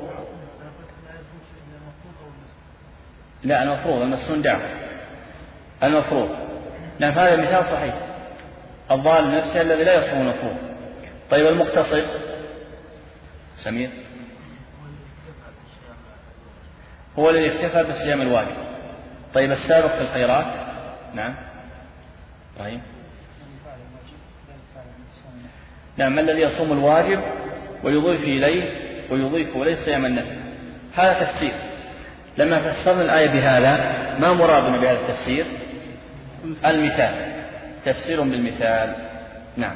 [SPEAKER 1] لا، المفروض، المسنون دعوة، المفروض. نعم، هذا المثال صحيح، الظالم نفسه الذي لا يصوم المفروض. طيب المقتصد سمير هو الذي اكتفى بصيام الواجب. طيب السابق في الخيرات؟ نعم. طيب نعم، الذي يصوم الواجب ويضيف إليه صيام النفل. هذا تفسير. لما فسرنا الآية بهذا ما مرادنا بهذا التفسير؟ المثال، تفسير بالمثال. نعم.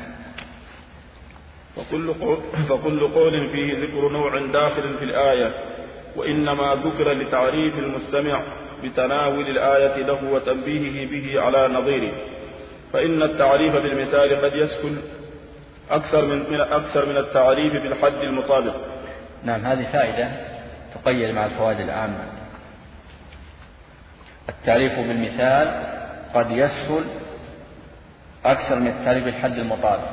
[SPEAKER 2] فكل قول فيه ذكر نوع داخل في الآية، وإنما ذكر لتعريف المستمع بتناول الآية له وتنبيهه به على نظيره، فإن التعريف بالمثال قد يسهل أكثر من التعريف بالحد المطابق.
[SPEAKER 1] نعم، هذه فائدة تقيد مع الفوائد العامة. التعريف بالمثال قد يسهل أكثر من التعريف بالحد المطابق،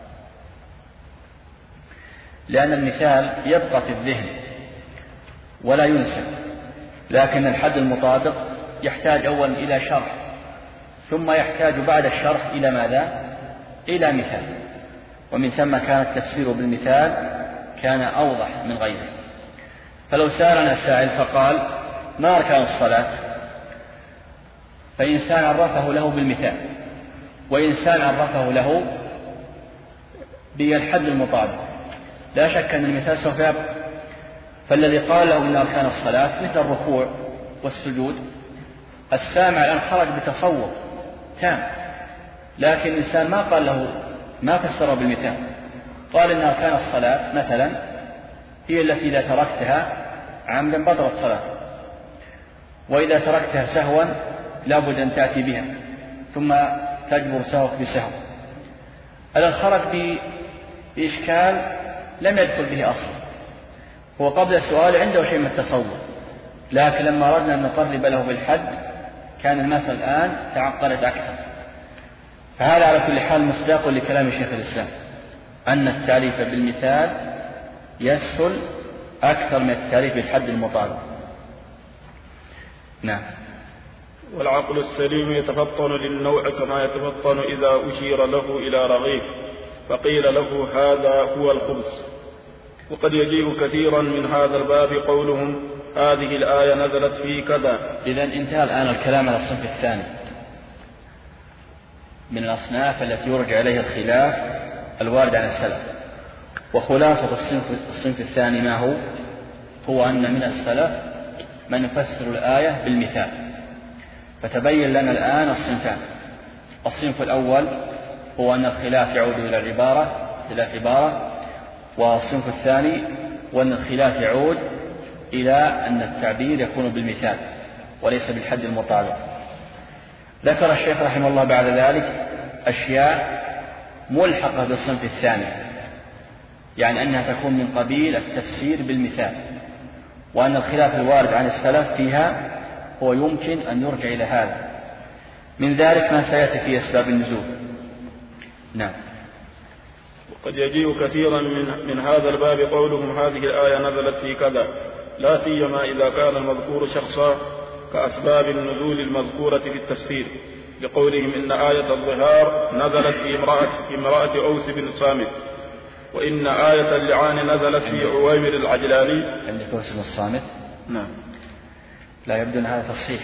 [SPEAKER 1] لأن المثال يبقى في الذهن ولا ينسى، لكن الحد المطابق يحتاج أولا إلى شرح، ثم يحتاج بعد الشرح إلى ماذا؟ إلى مثال. ومن ثم كان التفسير بالمثال كان أوضح من غيره. فلو سألنا سائل فقال: ما أركان الصلاة؟ فإنسان عرفه له بالمثال، وإنسان عرفه له بالحد المطابق، لا شك أن المثال سوف يبقى. فالذي قال له إن أركان الصلاة مثل الركوع والسجود، السامع الآن خرج بتصور تام، لكن الإنسان ما قال له، ما فسره بالمثال، قال إن أركان الصلاة مثلا هي التي إذا تركتها عمدا بطلت صلاة، وإذا تركتها سهوا لابد أن تأتي بها ثم تجبر سهوك بسهو. الآن خرج بإشكال لم يدخل به أصلا، هو قبل السؤال عنده شيء من التصور، لكن لما أردنا أن نقرب له بالحد كان المسألة الآن تعقدت أكثر. فهذا على كل حال مصداق لكلام شيخ الإسلام أن التعريف بالمثال يسهل أكثر من التعريف بالحد المطابق. نعم.
[SPEAKER 2] والعقل السليم يتفطن للنوع كما يتفطن إذا أشير له إلى رغيف فقيل له هذا هو الخبز. وقد يجيء كثيرا من هذا الباب قولهم هذه الآية نزلت في كذا.
[SPEAKER 1] إذن انتهى الآن الكلام على الصنف الثاني من الأصناف التي يرجع إليها الخلاف الوارد عن السلف. وخلاصة الصنف الثاني ما هو أن من السلف من يفسر الآية بالمثال. فتبين لنا الآن الصنفان. الصنف الأول هو أن الخلاف يعود إلى العبارة، والصنف الثاني هو أن الخلاف يعود إلى أن التعبير يكون بالمثال وليس بالحد المطابق. ذكر الشيخ رحمه الله بعد ذلك أشياء ملحقة بالصنف الثاني، يعني أنها تكون من قبيل التفسير بالمثال، وأن الخلاف الوارد عن السلف فيها هو يمكن أن يرجع إلى هذا. من ذلك ما سيأتي في أسباب النزول. نعم.
[SPEAKER 2] وقد يجيء كثيرا من هذا الباب قولهم هذه الآية نزلت في كذا، لا سيما إذا كان المذكور شخصا كأسباب النزول المذكورة في التفسير، لقولهم إن آية الظهار نزلت في امرأة أوس بن صامت، وإن آية اللعان نزلت في عويمر العجلاني.
[SPEAKER 1] عندك أوس بن الصامت؟
[SPEAKER 2] نعم.
[SPEAKER 1] لا، يبدو أن هذا تصحيح،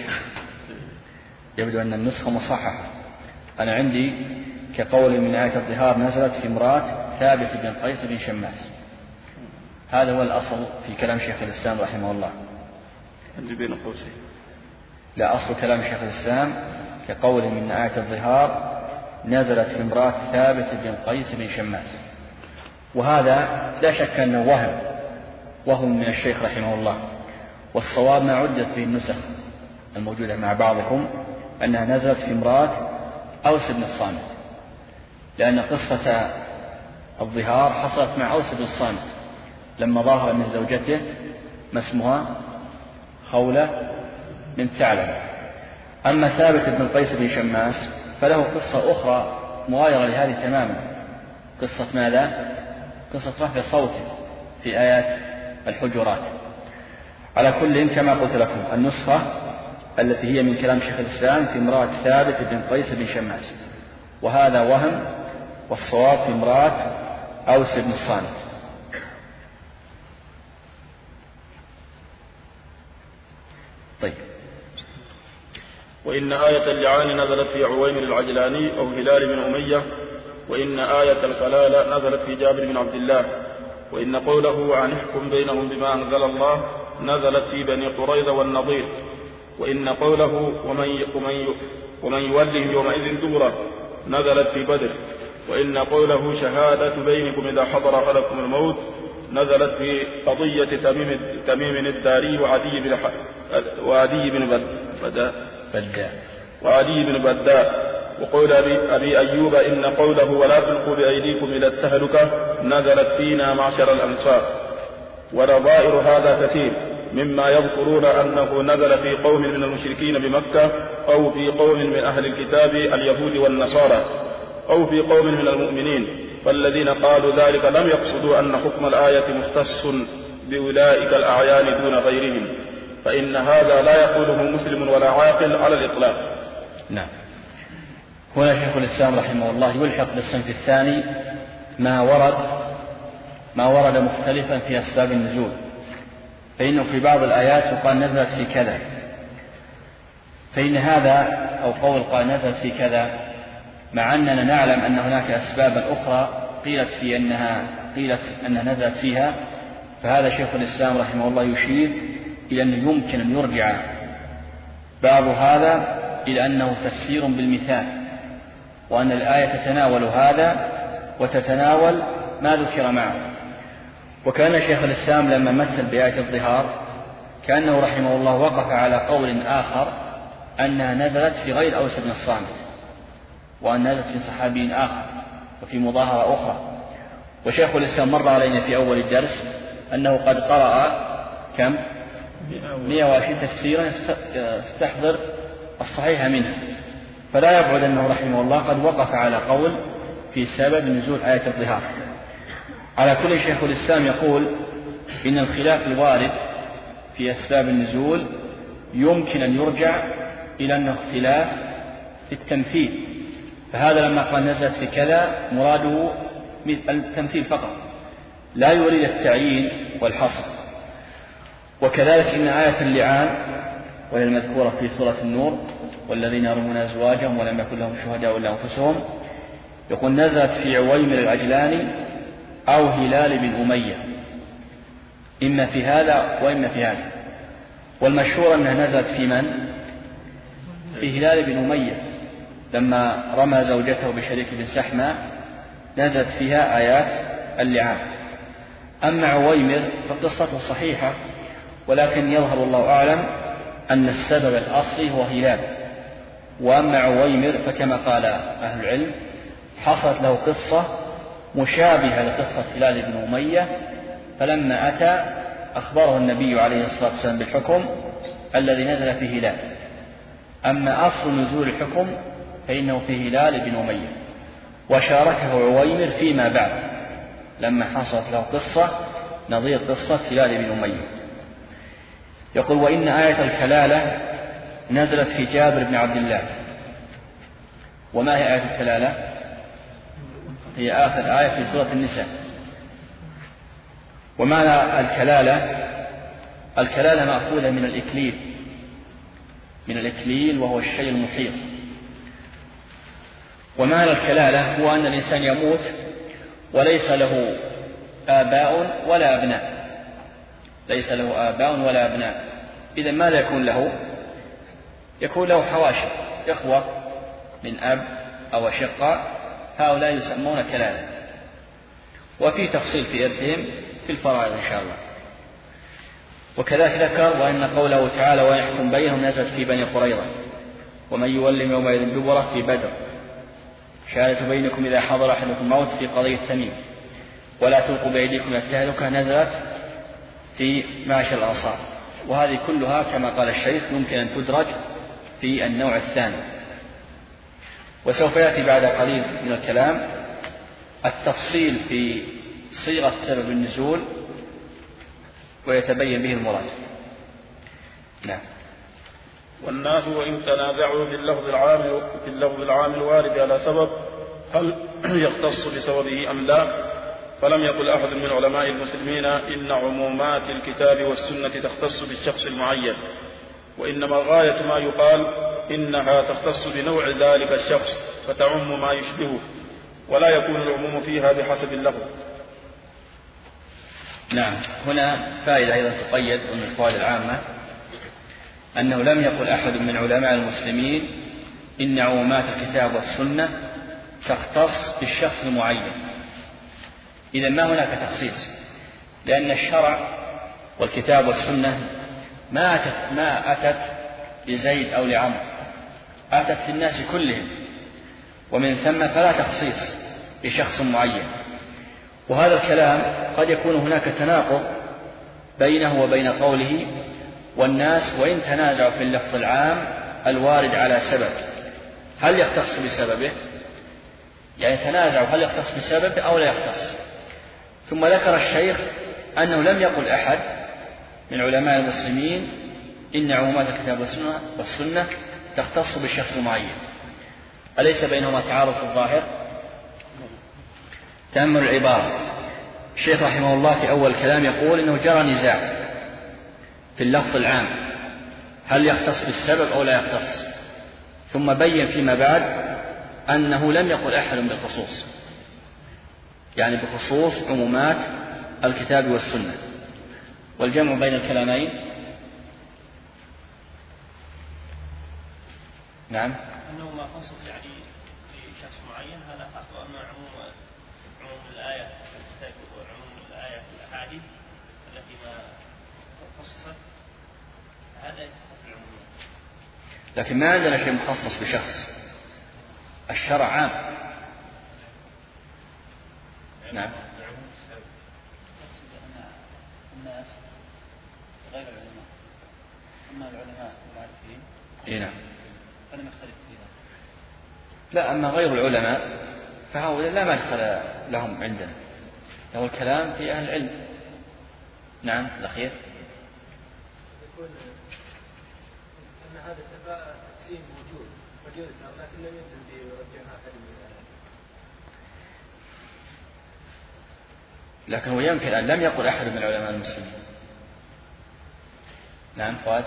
[SPEAKER 1] يبدو أن النسخة مصححة. أنا عندي كقول من آية الظهار نزلت في امرأة ثابت بن قيس بن شماس. هذا هو الأصل في كلام شيخ الإسلام رحمه الله.
[SPEAKER 2] عندي بين قوسين.
[SPEAKER 1] لا، أصل كلام شيخ الإسلام كقول من آية الظهار نزلت في امرأة ثابت بن قيس بن شماس، وهذا لا شك أنه وهم من الشيخ رحمه الله. والصواب ما عدت به النسخ الموجودة مع بعضكم أنها نزلت في امرأة أوس بن الصامت، لأن قصة الظهار حصلت مع أوس بن الصامت لما ظهر من زوجته ما اسمها خولة بنت ثعلبة. أما ثابت بن قيس بن شماس فله قصة أخرى مغايرة لهذه تماما. قصة ماذا؟ قصة رفع صوته في آيات الحجرات. على كل كما قلت لكم النسخة التي هي من كلام شيخ الإسلام في امرأة ثابت بن قيس بن شماس، وهذا وهم، والصواب في امرأة أوس بن الصامت. طيب.
[SPEAKER 2] وإن آية اللعان نزلت في عويمر العجلاني أو هلال بن أمية، وإن آية الكلالة نزلت في جابر بن عبد الله، وإن قوله عن احكم بينهم بما أنزل الله نزلت في بني قريظة والنضير، وإن قوله ومن يولهم يومئذ دبره نزلت في بدر، وإن قوله شهادة بينكم إذا حضر أحدكم الموت نزلت في قضية تميم الداري وعدي بن بداء. وقول أبي أيوب إن قوله ولا تلقوا بأيديكم إلى التهلكة نزلت فينا معشر الأنصار. ونظائر هذا كثير مما يذكرون أنه نزل في قوم من المشركين بمكة، أو في قوم من أهل الكتاب اليهود والنصارى، أو في قوم من المؤمنين، فالذين قالوا ذلك لم يقصدوا أن حكم الآية مختص بأولئك الأعيان دون غيرهم، فإن هذا لا يقوله مسلم ولا عاقل على الإطلاق.
[SPEAKER 1] نعم. هنا شيخ الإسلام رحمه الله يلحق بالصنف الثاني ما ورد مختلفا في أسباب النزول، فإنه في بعض الآيات يقال نزلت في كذا، فإن هذا أو قول قال نزلت في كذا مع أننا نعلم أن هناك أسبابا أخرى قيلت أنها نزلت فيها، فهذا شيخ الإسلام رحمه الله يشير إلى أنه يمكن أن يرجع باب هذا إلى أنه تفسير بالمثال، وأن الآية تتناول هذا وتتناول ما ذكر معه. وكان شيخ الإسلام لما مثل بآية الظهار كأنه رحمه الله وقف على قول آخر أنها نزلت في غير أوس بن الصامت، وأن نزلت في صحابي آخر وفي مظاهرة أخرى. وشيخ الإسلام مر علينا في أول الدرس أنه قد قرأ 120 تفسيرا استحضر الصحيح منها، فلا يبعد أنه رحمه الله قد وقف على قول في سبب نزول آية الظهار. على كل شيخ الإسلام يقول إن الخلاف الوارد في أسباب النزول يمكن أن يرجع إلى أنه اختلاف في التمثيل، فهذا لما قال نزلت في كذا مراده التمثيل فقط، لا يريد التعيين والحصر. وكذلك إن آية اللعان وهي المذكورة في سورة النور والذين يرمون أزواجهم ولم يكن لهم شهداء إلا أنفسهم، يقول نزلت في عويمر العجلاني أو هلال بن أمية، إما في هذا وإما في هذا. والمشهور أنها نزلت في من؟ في هلال بن أمية لما رمى زوجته بشريك بن سحمة نزلت فيها آيات اللعان. أما عويمر فقصته صحيحة، ولكن يظهر الله أعلم أن السبب الأصلي هو هلال. وأما عويمر فكما قال أهل العلم حصلت له قصة مشابهة لقصة هلال بن أمية، فلما أتى أخبره النبي عليه الصلاة والسلام بالحكم الذي نزل في هلال. أما أصل نزول الحكم فإنه في هلال بن أمية، وشاركه عويمر فيما بعد لما حصلت له قصة نظير قصة هلال بن أمية. يقول: وإن آية الكلالة نزلت في جابر بن عبد الله. وما هي آية الكلالة؟ هي آخر آية في سورة النساء. ومعنى الكلالة، الكلالة مأخوذة من الإكليل وهو الشيء المحيط. ومعنى الكلالة هو أن الإنسان يموت وليس له آباء ولا أبناء، ليس له آباء ولا أبناء. إذا ماذا يكون له؟ يكون له حواشي، إخوة من أب أو أشقاء، هؤلاء يسمون كلالة. وفي تفصيل في إرثهم في الفرائض إن شاء الله. وكذلك ذكر: وأن قوله تعالى ويحكم بينهم نزلت في بني قريظة ومن يولم يومئذ دبره في بدر شهادة بينكم إذا حضر أحدكم الموت في قضية تميم ولا تلقوا بأيديكم إلى التهلكة نزلت في معشر الأنصار. وهذه كلها كما قال الشيخ يمكن أن تدرج في النوع الثاني. وسوف يأتي بعد قليل من الكلام التفصيل في صيغة سبب النزول ويتبين به المراد. نعم.
[SPEAKER 2] والناس وإن تنازعوا في اللفظ العام الوارد على سبب هل يختص بسببه أم لا، فلم يقل أحد من علماء المسلمين إن عمومات الكتاب والسنة تختص بالشخص المعين، وإنما غاية ما يقال إنها تختص بنوع ذلك الشخص فتعم ما يشبهه، ولا يكون العموم فيها بحسب اللفظ.
[SPEAKER 1] نعم. هنا فائدة أيضا تقيد من الفوائد العامة، أنه لم يقل أحد من علماء المسلمين إن عمومات الكتاب والسنة تختص بالشخص المعين. إذا ما هناك تخصيص، لأن الشرع والكتاب والسنة ما أتت لزيد أو لعمر، أتت للناس كلهم، ومن ثم فلا تخصيص بشخص معين. وهذا الكلام قد يكون هناك تناقض بينه وبين قوله والناس وإن تنازعوا في اللفظ العام الوارد على سبب، هل يختص بسببه؟ يعني تنازعوا هل يختص بسببه أو لا يختص؟ ثم ذكر الشيخ أنه لم يقل أحد من علماء المسلمين إن عمومات الكتاب والسنة تختص بالشخص المعين. أليس بينهما تعارض في الظاهر؟ تأمل العبارة. الشيخ رحمه الله في أول كلام يقول إنه جرى نزاع في اللفظ العام هل يختص بالسبب أو لا يختص، ثم بين فيما بعد أنه لم يقل أحد بالخصوص، يعني بخصوص عمومات الكتاب والسنة. والجمع بين الكلامين نعم
[SPEAKER 4] أنه ما خصص يعني في شخص معين هذا خاص، وأما عموم الآية في الكتاب وعموم الآية في الأحاديث التي ما خصصت هذا يخص العموم.
[SPEAKER 1] لكن ما عندنا شيء مخصص بشخص، الشرع عام. نعم.
[SPEAKER 4] الناس غير العلماء، أما العلماء المعرفين
[SPEAKER 1] نعم
[SPEAKER 4] فلم يختلف فيها.
[SPEAKER 1] لا، أما غير العلماء فهؤلاء لا مدخل لهم عندنا، له الكلام في أهل العلم. نعم. الأخير
[SPEAKER 5] يقول أن هذا التقسيم موجود قد يذكر لكن لم ينزل بوجهها أحد من العلماء.
[SPEAKER 1] لكن هو يمكن أن لم يقل أحد من علماء المسلمين. نعم. فؤاد.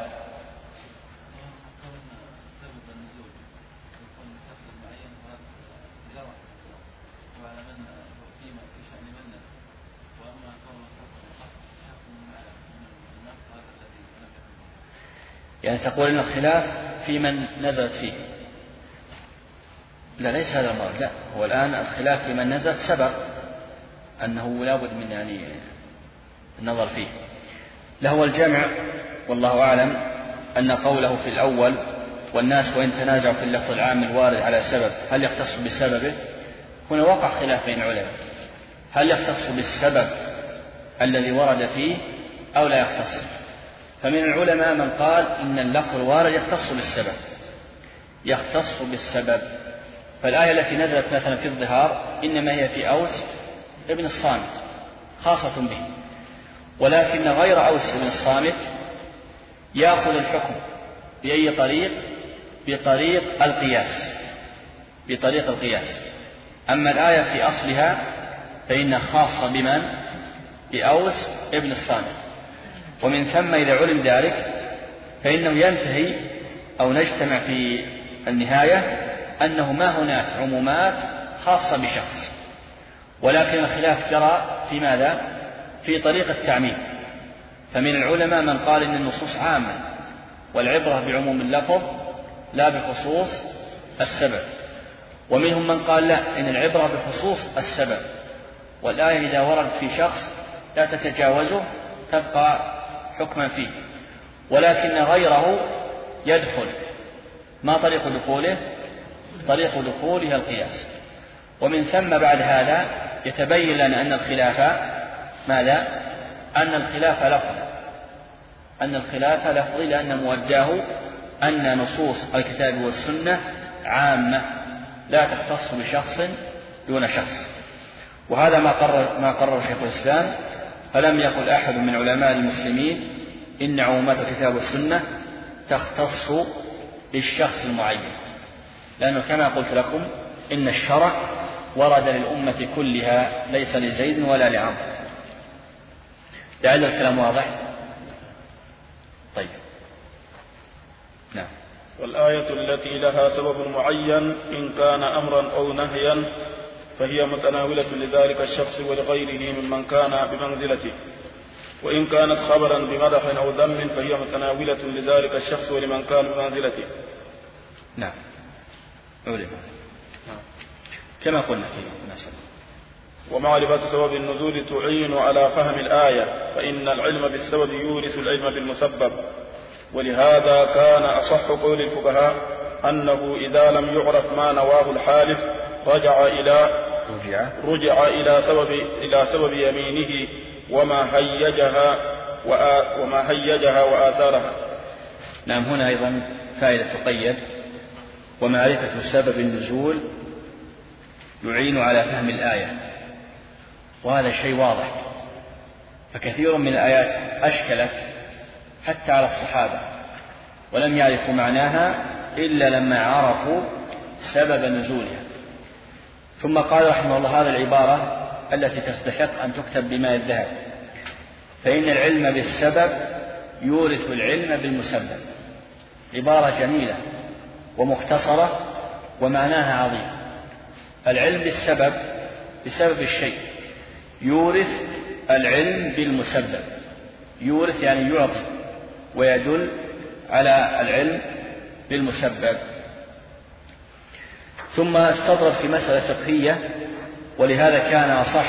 [SPEAKER 1] يعني تقول إن الخلاف في من نزلت فيه. لا، ليس هذا المرض، لا، هو الآن الخلاف في من نزلت سبق أنه لا بد من يعني النظر فيه. له الجمع والله أعلم أن قوله في الأول والناس وإن تنازعوا في اللفظ العام الوارد على سبب هل يختص بسببه، هنا وقع خلاف بين العلماء، هل يختص بالسبب الذي ورد فيه أو لا يختص. فمن العلماء من قال إن اللفظ الوارد يختص بالسبب. فالآية التي نزلت مثلا في الظهار إنما هي في أوس ابن الصامت خاصة به، ولكن غير أوس ابن الصامت يأخذ الحكم بأي طريق؟ بطريق القياس. أما الآية في أصلها فإنها خاصة بمن؟ بأوس ابن الصامت. ومن ثم إذا علم ذلك فإنه ينتهي أو نجتمع في النهاية أنه ما هناك عمومات خاصة بشخص، ولكن الخلاف جرى في ماذا؟ في طريق التعميم. فمن العلماء من قال إن النصوص عامة والعبرة بعموم اللفظ لا بخصوص السبب، ومنهم من قال لا، إن العبرة بخصوص السبب، والآية إذا وردت في شخص لا تتجاوزه تبقى حكما فيه، ولكن غيره يدخل. ما طريق دخوله؟ طريق دخوله القياس. ومن ثم بعد هذا يتبين لنا أن الخلاف ماذا؟ أن الخلاف لفظي، لأن موداه أن نصوص الكتاب والسنة عامة لا تختص بشخص دون شخص. وهذا ما قرر شيخ الإسلام، فلم يقل أحد من علماء المسلمين إن عمومات الكتاب والسنة تختص بالشخص المعين، لأنه كما قلت لكم إن الشرع ورد للأمة كلها ليس لزيد ولا لعمرو. لعل الكلام واضح. طيب، نعم.
[SPEAKER 2] والآية التي لها سبب معين إن كان أمرا أو نهيا فهي متناولة لذلك الشخص ولغيره ممن كان بمنزلته، وإن كانت خبرا بمدح أو ذم فهي متناولة لذلك الشخص ولمن كان بمنزلته.
[SPEAKER 1] نعم، كما قلنا في المسألة.
[SPEAKER 2] ومعرفة سبب النزول تعين على فهم الآية، فإن العلم بالسبب يورث العلم بالمسبب. ولهذا كان أصح قول الفقهاء أنه إذا لم يعرف ما نواه الحالف رجع إلى سبب يمينه وما هيجها وآثارها.
[SPEAKER 1] نعم، هنا أيضا فائدة تقيد: ومعرفة سبب النزول يعين على فهم الآية، وهذا شيء واضح. فكثير من الآيات أشكلت حتى على الصحابة ولم يعرفوا معناها إلا لما عرفوا سبب نزولها. ثم قال رحمه الله هذه العبارة التي تستحق أن تكتب بماء الذهب: فإن العلم بالسبب يورث العلم بالمسبب. عبارة جميلة ومختصرة ومعناها عظيم. العلم بالسبب بسبب الشيء يورث العلم بالمسبب. يورث يعني يعطي ويدل على العلم بالمسبب. ثم استطرد في مسألة فقهية، ولهذا كان أصح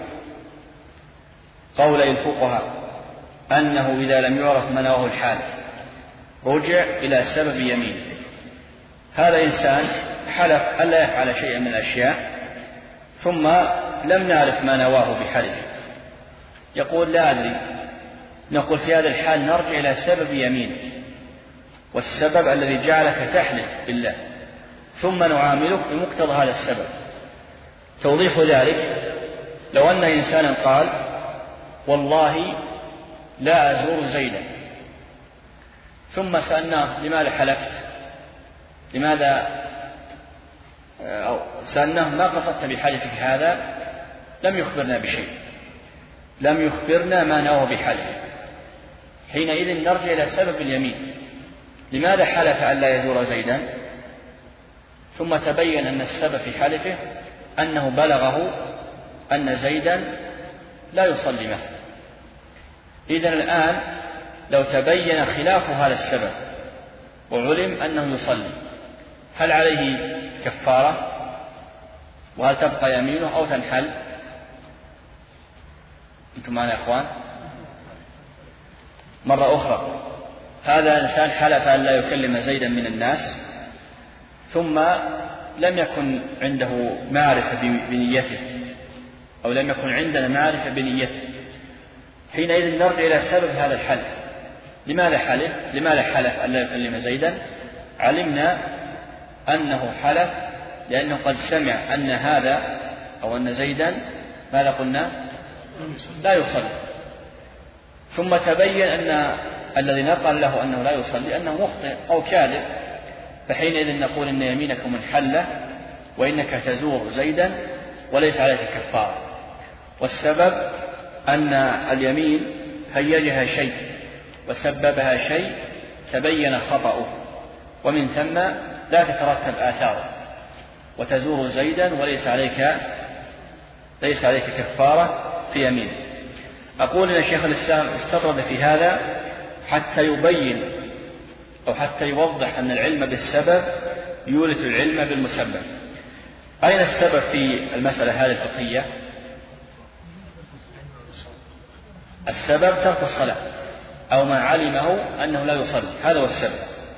[SPEAKER 1] قولي الفقهاء أنه إذا لم يعرف ما نواه الحالف رجع إلى سبب يمينه. هذا إنسان حلف ألا يفعل شيئا من الأشياء ثم لم نعرف ما نواه بحلفه، يقول لا أدري. نقول في هذا الحال نرجع إلى سبب يمينك والسبب الذي جعلك تحلف بالله، ثم نعاملك بمقتضى هذا السبب. توضيح ذلك: لو أن إنسانا قال والله لا أزور زيدا، ثم سألناه لماذا حلفت؟ أو سألناه ما قصدت بحلفك هذا؟ لم يخبرنا بشيء، لم يخبرنا ما نوى بحلفه. حينئذ نرجع إلى سبب اليمين: لماذا حلف أن لا يزور زيدا؟ ثم تبين أن السبب في حلفه أنه بلغه أن زيدا لا يصلي معه. إذن الآن لو تبين خلاف هذا السبب وعلم أنه يصلي، هل عليه كفارة؟ وهل تبقى يمينه أو تنحل؟ أنتم معنا يا أخوان؟ مرة أخرى، هذا إنسان حلف أن لا يكلم زيدا من الناس، ثم لم يكن عنده معرفة بنيته، أو لم يكن عندنا معرفة بنيته. حينئذ نرجع إلى سبب هذا الحلف. لماذا حلف أن لا يكلم زيدا؟ علمنا أنه حلف لأنه قد سمع أن هذا أو أن زيدا ماذا قلنا؟ لا يصلي، ثم تبين أن الذي نقل له أنه لا يصلي أنه مخطئ أو كاذب، فحينئذ نقول إن يمينك منحلة وإنك تزور زيدا وليس عليك كفارة. والسبب أن اليمين هيجها شيء وسببها شيء تبين خطأه، ومن ثم لا تترتب آثاره، وتزور زيدا وليس عليك كفارة في يمينك. أقول إن شيخ الإسلام استطرد في هذا حتى يبين أو حتى يوضح أن العلم بالسبب يورث العلم بالمسبب. أين السبب في المسألة هذه الفقهية؟ السبب ترك الصلاة أو ما علمه أنه لا يصلي، هذا هو السبب.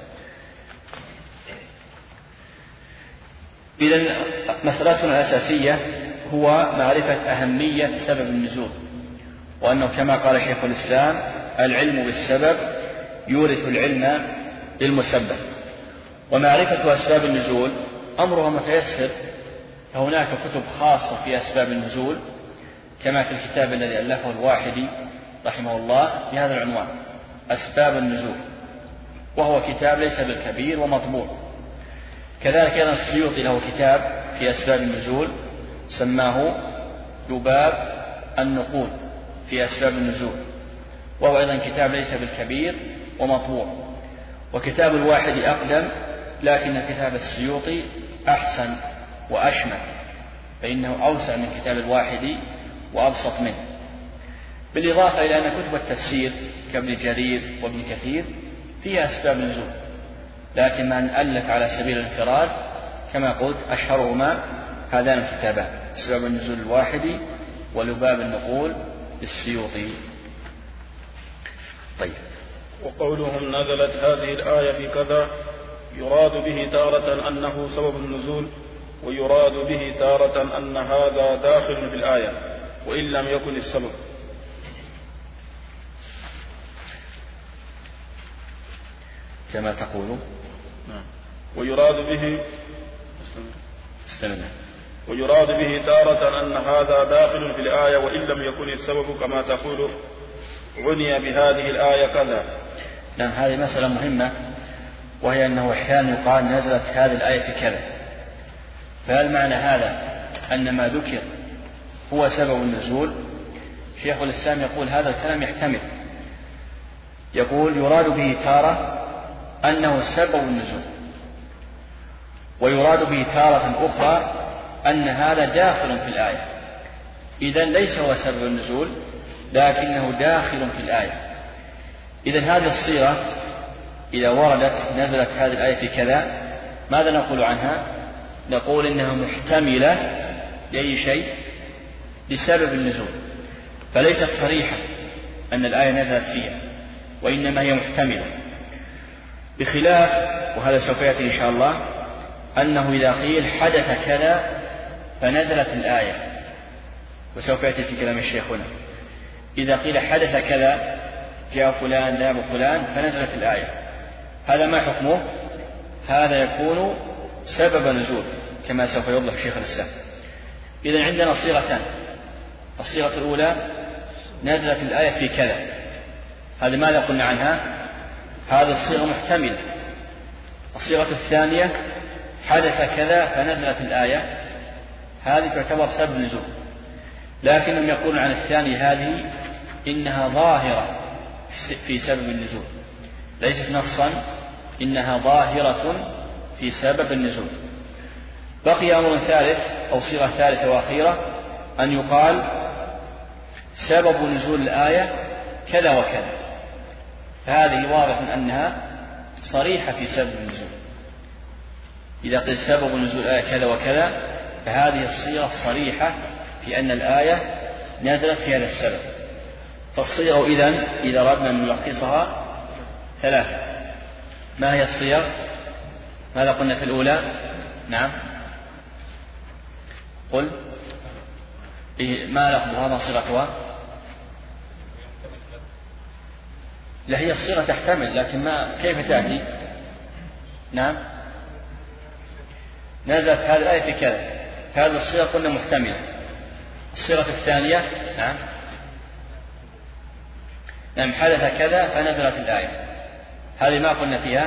[SPEAKER 1] إذن مسألتنا الأساسية هو معرفة أهمية سبب النزول، وأنه كما قال شيخ الإسلام العلم بالسبب يورث العلم بالمسبب. ومعرفة أسباب النزول أمرها متيسر، فهناك كتب خاصة في أسباب النزول كما في الكتاب الذي ألفه الواحدي رحمه الله بهذا العنوان أسباب النزول، وهو كتاب ليس بالكبير ومطبوع. كذلك أيضا السيوطي له كتاب في أسباب النزول سماه لباب النقول في أسباب النزول، وهو أيضا كتاب ليس بالكبير ومطبوع. وكتاب الواحد أقدم، لكن كتاب السيوطي أحسن وأشمل، فإنه أوسع من كتاب الواحد وأبسط منه. بالإضافة إلى أن كتب التفسير كابن جرير وابن كثير فيها أسباب النزول، لكن من ألف على سبيل الانفراد كما قلت أشهرهما هذان الكتابان أسباب النزول الواحدي ولباب النقول للسيوطي. طيب.
[SPEAKER 2] وقولهم نزلت هذه الآية في كذا يراد به تارة أنه سبب النزول، ويراد به تارة أن هذا داخل في الآية وإن لم يكن السبب.
[SPEAKER 1] كما تقول.
[SPEAKER 2] ويراد به تارة أن هذا داخل في الآية وإن لم يكن السبب كما تقول عني بهذه الآية كذا.
[SPEAKER 1] نعم، هذه مسألة مهمة، وهي أنه أحيانا يقال نزلت هذه الآية في كذا، فهل معنى هذا أن ما ذكر هو سبب النزول؟ شيخ الإسلام يقول هذا الكلام يحتمل، يقول يراد به تارة أنه سبب النزول، ويراد به تارة أخرى أن هذا داخل في الآية. إذن ليس هو سبب النزول لكنه داخل في الآية. إذن هذه الصيغة إذا وردت نزلت هذه الآية في كذا، ماذا نقول عنها؟ نقول إنها محتملة لأي شيء لسبب النزول، فليست صريحة أن الآية نزلت فيها، وإنما هي محتملة. بخلاف، وهذا سوف يأتي إن شاء الله، أنه إذا قيل حدث كذا فنزلت الآية، وسوف يأتي في كلام الشيخ هنا. إذا قيل حدث كذا جاء فلان ذهب فلان فنزلت الآية، هذا ما حكمه؟ هذا يكون سبب نزول كما سوف يوضح شيخ الإسلام. إذن عندنا صيغتان، الصيغة الأولى نزلت الآية في كذا، هذا ماذا قلنا عنها؟ هذه الصيغة محتملة. الصيغة الثانية حدث كذا فنزلت الآية، هذه تعتبر سبب نزول، لكنهم يقولون عن الثانية هذه إنها ظاهرة في سبب النزول، ليست نصا، إنها ظاهرة في سبب النزول. بقي أمر ثالث أو صيغة ثالثة وأخيرة، أن يقال سبب نزول الآية كذا وكذا، فهذه واضح أنها صريحة في سبب النزول. إذا قيل سبب نزول الآية كذا وكذا فهذه الصيغة صريحة في أن الآية نزلت في هذا السبب. فالصيغ إذا أردنا أن نلخصها ثلاثة. ما هي الصيغ؟ ماذا قلنا في الأولى؟ نعم قل ما لفظها ما صيغتها؟ لا هي الصيغة تحتمل لكن ما كيف تأتي؟ نعم نزلت هذه الآية في كذا، هذه الصيغة قلنا محتملة. الصيغة الثانية نعم حدث كذا فنزلت الآية، هذه ما قلنا فيها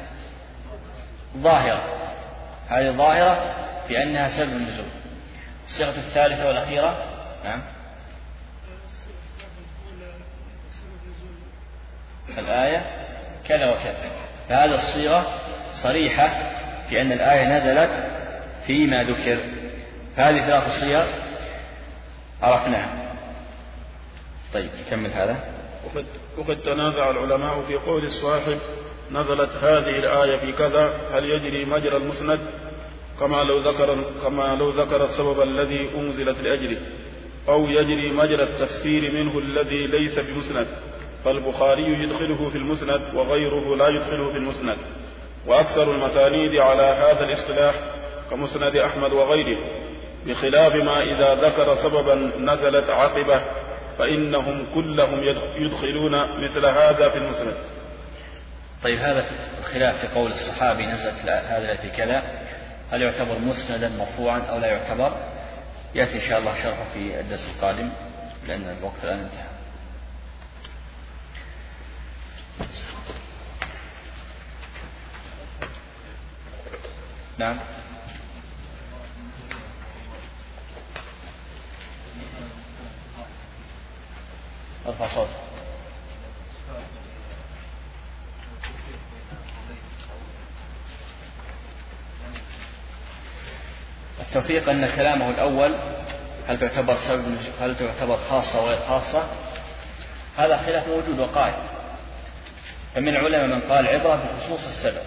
[SPEAKER 1] ظاهرة، هذه ظاهرة في أنها سبب النزول. الصيغة الثالثة والأخيرة نعم الآية كذا وكذا، فهذه الصيغة صريحة في أن الآية نزلت فيما ذكر. فهذه ثلاث صيغ عرفناها. طيب نكمل هذا.
[SPEAKER 2] وقد تنازع العلماء في قول الصاحب نزلت هذه الآية في كذا هل يجري مجرى المسند كما لو ذكر السبب الذي أنزلت لأجله، أو يجري مجرى التفسير منه الذي ليس بمسند، فالبخاري يدخله في المسند وغيره لا يدخله في المسند. وأكثر المسانيد على هذا الاصطلاح كمسند أحمد وغيره، بخلاف ما إذا ذكر سببا نزلت عقبه فإنهم كلهم يدخلون مثل هذا في المسند.
[SPEAKER 1] طيب هذا الخلاف في قول الصحابي نزلت هذا في كذا هل يعتبر مسندا مرفوعا أو لا يعتبر؟ يأتي إن شاء الله شرحه في الدرس القادم لأن الوقت الآن انتهى. نعم ارفع صوت. التوفيق أن كلامه الأول هل تعتبر سبب هل تعتبر خاصة وغير خاصة، هذا خلاف موجود وقائم. فمن العلماء من قال عبرة بخصوص السبب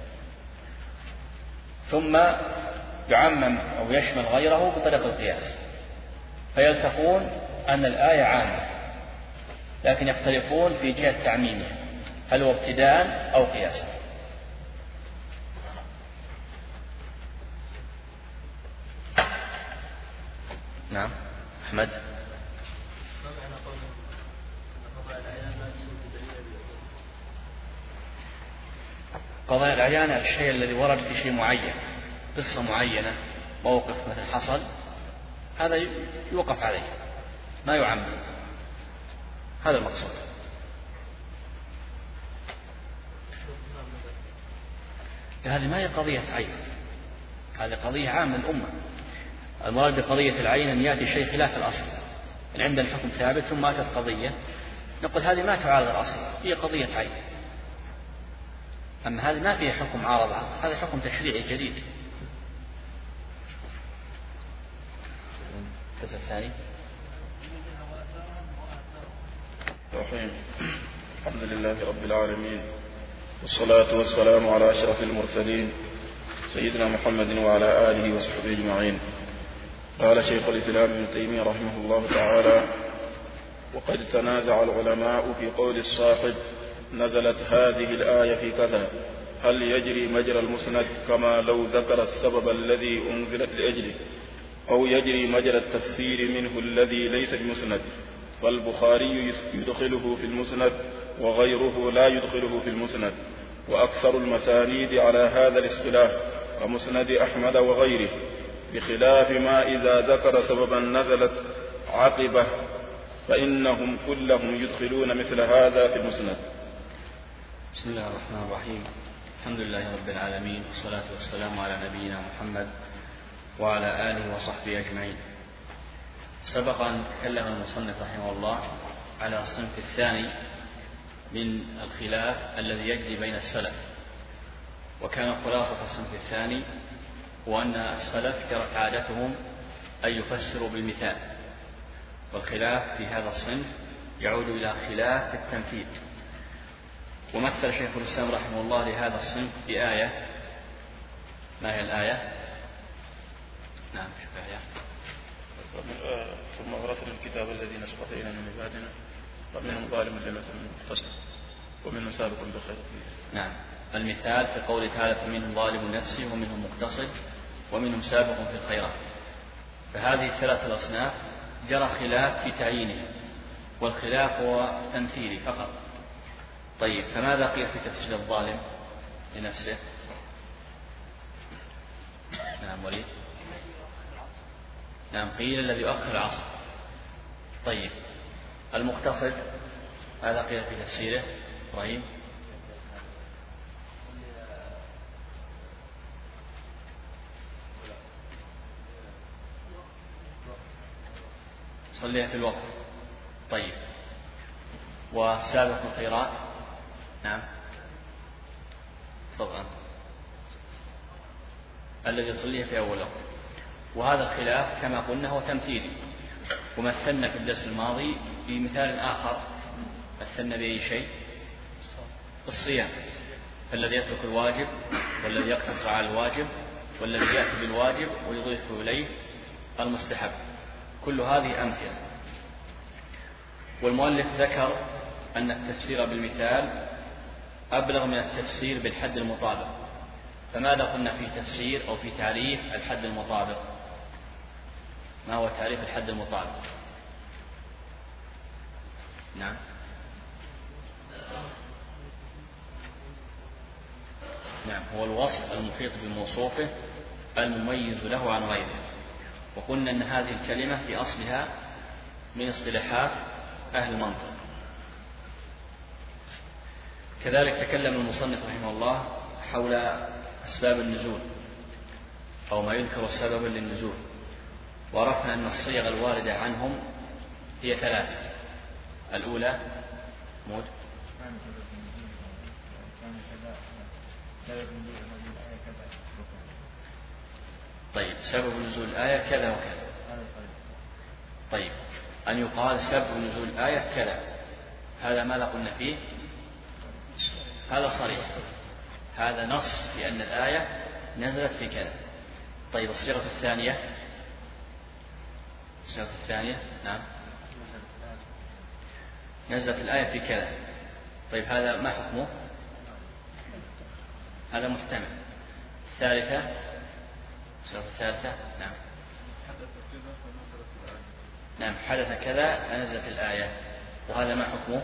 [SPEAKER 1] ثم يعمم أو يشمل غيره بطريقة القياس، فيلتقون أن الآية عامة لكن يختلفون في جهة تعميمها هل هو ابتداء أو قياسا. نعم أحمد. قضايا الأعيان الشيء الذي ورد في شيء معين، قصة معينة، موقف مثل حصل، هذا يوقف عليه ما يعمم، هذا المقصود. هذه ما هي قضية عين، هذه قضية عامة للأمة. المراد بقضية العين أن يأتي شيء خلاف الأصل، إن عندنا الحكم ثابت ثم أتت قضية نقول هذه ما تعارض الأصل، هي قضية عين. أما هذه ما فيها حكم عارض، هذا حكم تشريعي جديد. الجزء الثاني.
[SPEAKER 2] الحمد لله رب العالمين، والصلاة والسلام على أشرف المرسلين سيدنا محمد وعلى آله وصحبه أجمعين. قال شيخ الإسلام ابن تيمية رحمه الله تعالى: وقد تنازع العلماء في قول الصاحب نزلت هذه الآية في كذا هل يجري مجرى المسند كما لو ذكر السبب الذي أنزلت لأجله، أو يجري مجرى التفسير منه الذي ليس بمسند، فالبخاري يدخله في المسند وغيره لا يدخله في المسند. وأكثر المسانيد على هذا الاصطلاح كمسند أحمد وغيره، بخلاف ما إذا ذكر سببا نزلت عقبه فإنهم كلهم يدخلون مثل هذا في المسند.
[SPEAKER 1] بسم الله الرحمن الرحيم. الحمد لله رب العالمين، والصلاة والسلام على نبينا محمد وعلى آله وصحبه أجمعين. سبق أن تكلم المصنف رحمه الله على الصنف الثاني من الخلاف الذي يجري بين السلف، وكان خلاصة الصنف الثاني هو أن السلف كانت عادتهم أن يفسروا بالمثال، والخلاف في هذا الصنف يعود إلى خلاف التنفيذ. ومثل شيخ الإسلام رحمه الله لهذا الصنف بآية. ما هي الآية؟ نعم شوف آية.
[SPEAKER 2] ثم أورثنا الكتاب الذين اصطفينا من عبادنا فمنهم ظالم لنفسه مقتصد ومنهم سابق بالخير.
[SPEAKER 1] نعم، المثال في قوله تعالى فمنهم ظالم لنفسه ومنهم مقتصد ومنهم سابق في الخيرات. فهذه الثلاثة الأصناف جرى خلاف في تعيينه، والخلاف هو تمثيلي فقط. طيب، فماذا قيل في تفسير الظالم لنفسه؟ نعم وليد. نعم، قيل الذي يؤخر العصر. طيب، المقتصد هذا قيل في تفسيره إبراهيم. صليها في الوقت. طيب، والسابق الخيرات. نعم تفضل أنت. الذي يصليها في أول وقت. وهذا الخلاف كما قلنا هو تمثيلي، ومثلنا في الدرس الماضي بمثال آخر. مثلنا بأي شيء؟ الصيام. فالذي يترك الواجب والذي يقتصر على الواجب والذي يأتي بالواجب ويضيف إليه المستحب، كل هذه أمثلة. والمؤلف ذكر أن التفسير بالمثال أبلغ من التفسير بالحد المطابق. فماذا قلنا في تفسير أو في تعريف الحد المطابق؟ ما هو تعريف الحد المطابق؟ نعم نعم، هو الوصف المحيط بموصوفه المميز له عن غيره. وقلنا أن هذه الكلمة في أصلها من اصطلاحات أهل المنطق. كذلك تكلم المصنف رحمه الله حول أسباب النزول أو ما يذكر سببا للنزول، وعرفنا أن الصيغ الواردة عنهم هي ثلاثة. الأولى مود. طيب، سبب نزول الآية كذا وكذا. طيب، أن يقال سبب نزول الآية كذا، هذا ماذا قلنا فيه؟ هذا صريح، هذا نص في أن الآية نزلت في كذا. طيب، الصيغة الثانية. الصيغة الثانية نعم، نزلت الآية في كذا. طيب، هذا ما حكمه؟ هذا محتمل. الثالثة، الصيغة الثالثة نعم. نعم، حدث كذا فنزلت الآية، وهذا ما حكمه؟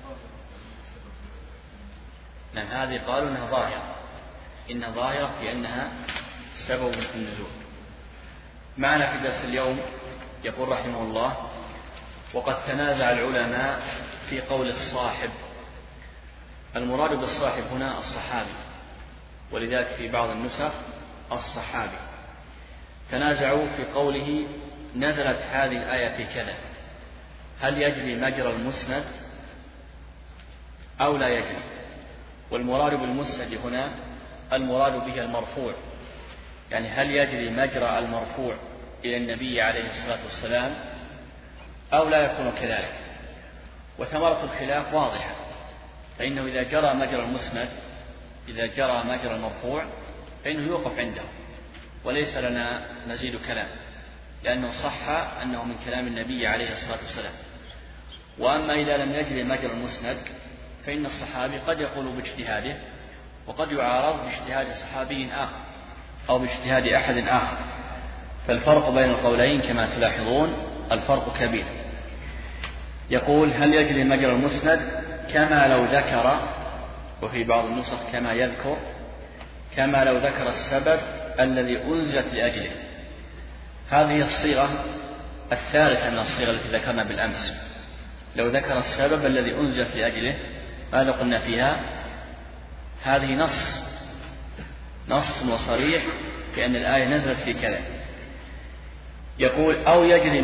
[SPEAKER 1] نعم، هذه قالوا إنها ظاهرة، إنها ظاهرة في أنها سبب في النزول. معنا في درس اليوم يقول رحمه الله: وقد تنازع العلماء في قول الصاحب. المراد بالصاحب هنا الصحابي، ولذلك في بعض النسخ الصحابي. تنازعوا في قوله نزلت هذه الآية في كذا، هل يجري مجرى المسند أو لا يجري؟ والمراد بالمسند هنا المراد به المرفوع، يعني هل يجري مجرى المرفوع إلى النبي عليه الصلاة والسلام أو لا يكون كذلك. وثمرة الخلاف واضحة، فإنه إذا جرى مجرى المسند، إذا جرى مجرى المرفوع، فإنه يوقف عنده وليس لنا مزيد كلام، لأنه صح أنه من كلام النبي عليه الصلاة والسلام. وأما إذا لم يجري مجرى المسند فإن الصحابي قد يقول باجتهاده، وقد يعارض باجتهاد صحابي آخر أو باجتهاد أحد آخر. فالفرق بين القولين كما تلاحظون الفرق كبير. يقول هل يجري مجرى المسند كما لو ذكر، وفي بعض النسخ كما يذكر، كما لو ذكر السبب الذي أنزلت لأجله. هذه الصيغة الثالثة من الصيغة التي ذكرنا بالأمس. لو ذكر السبب الذي أنزلت لأجله، ماذا قلنا فيها؟ هذه نص وصريح في أن الآية نزلت في كذا. يقول أو يجري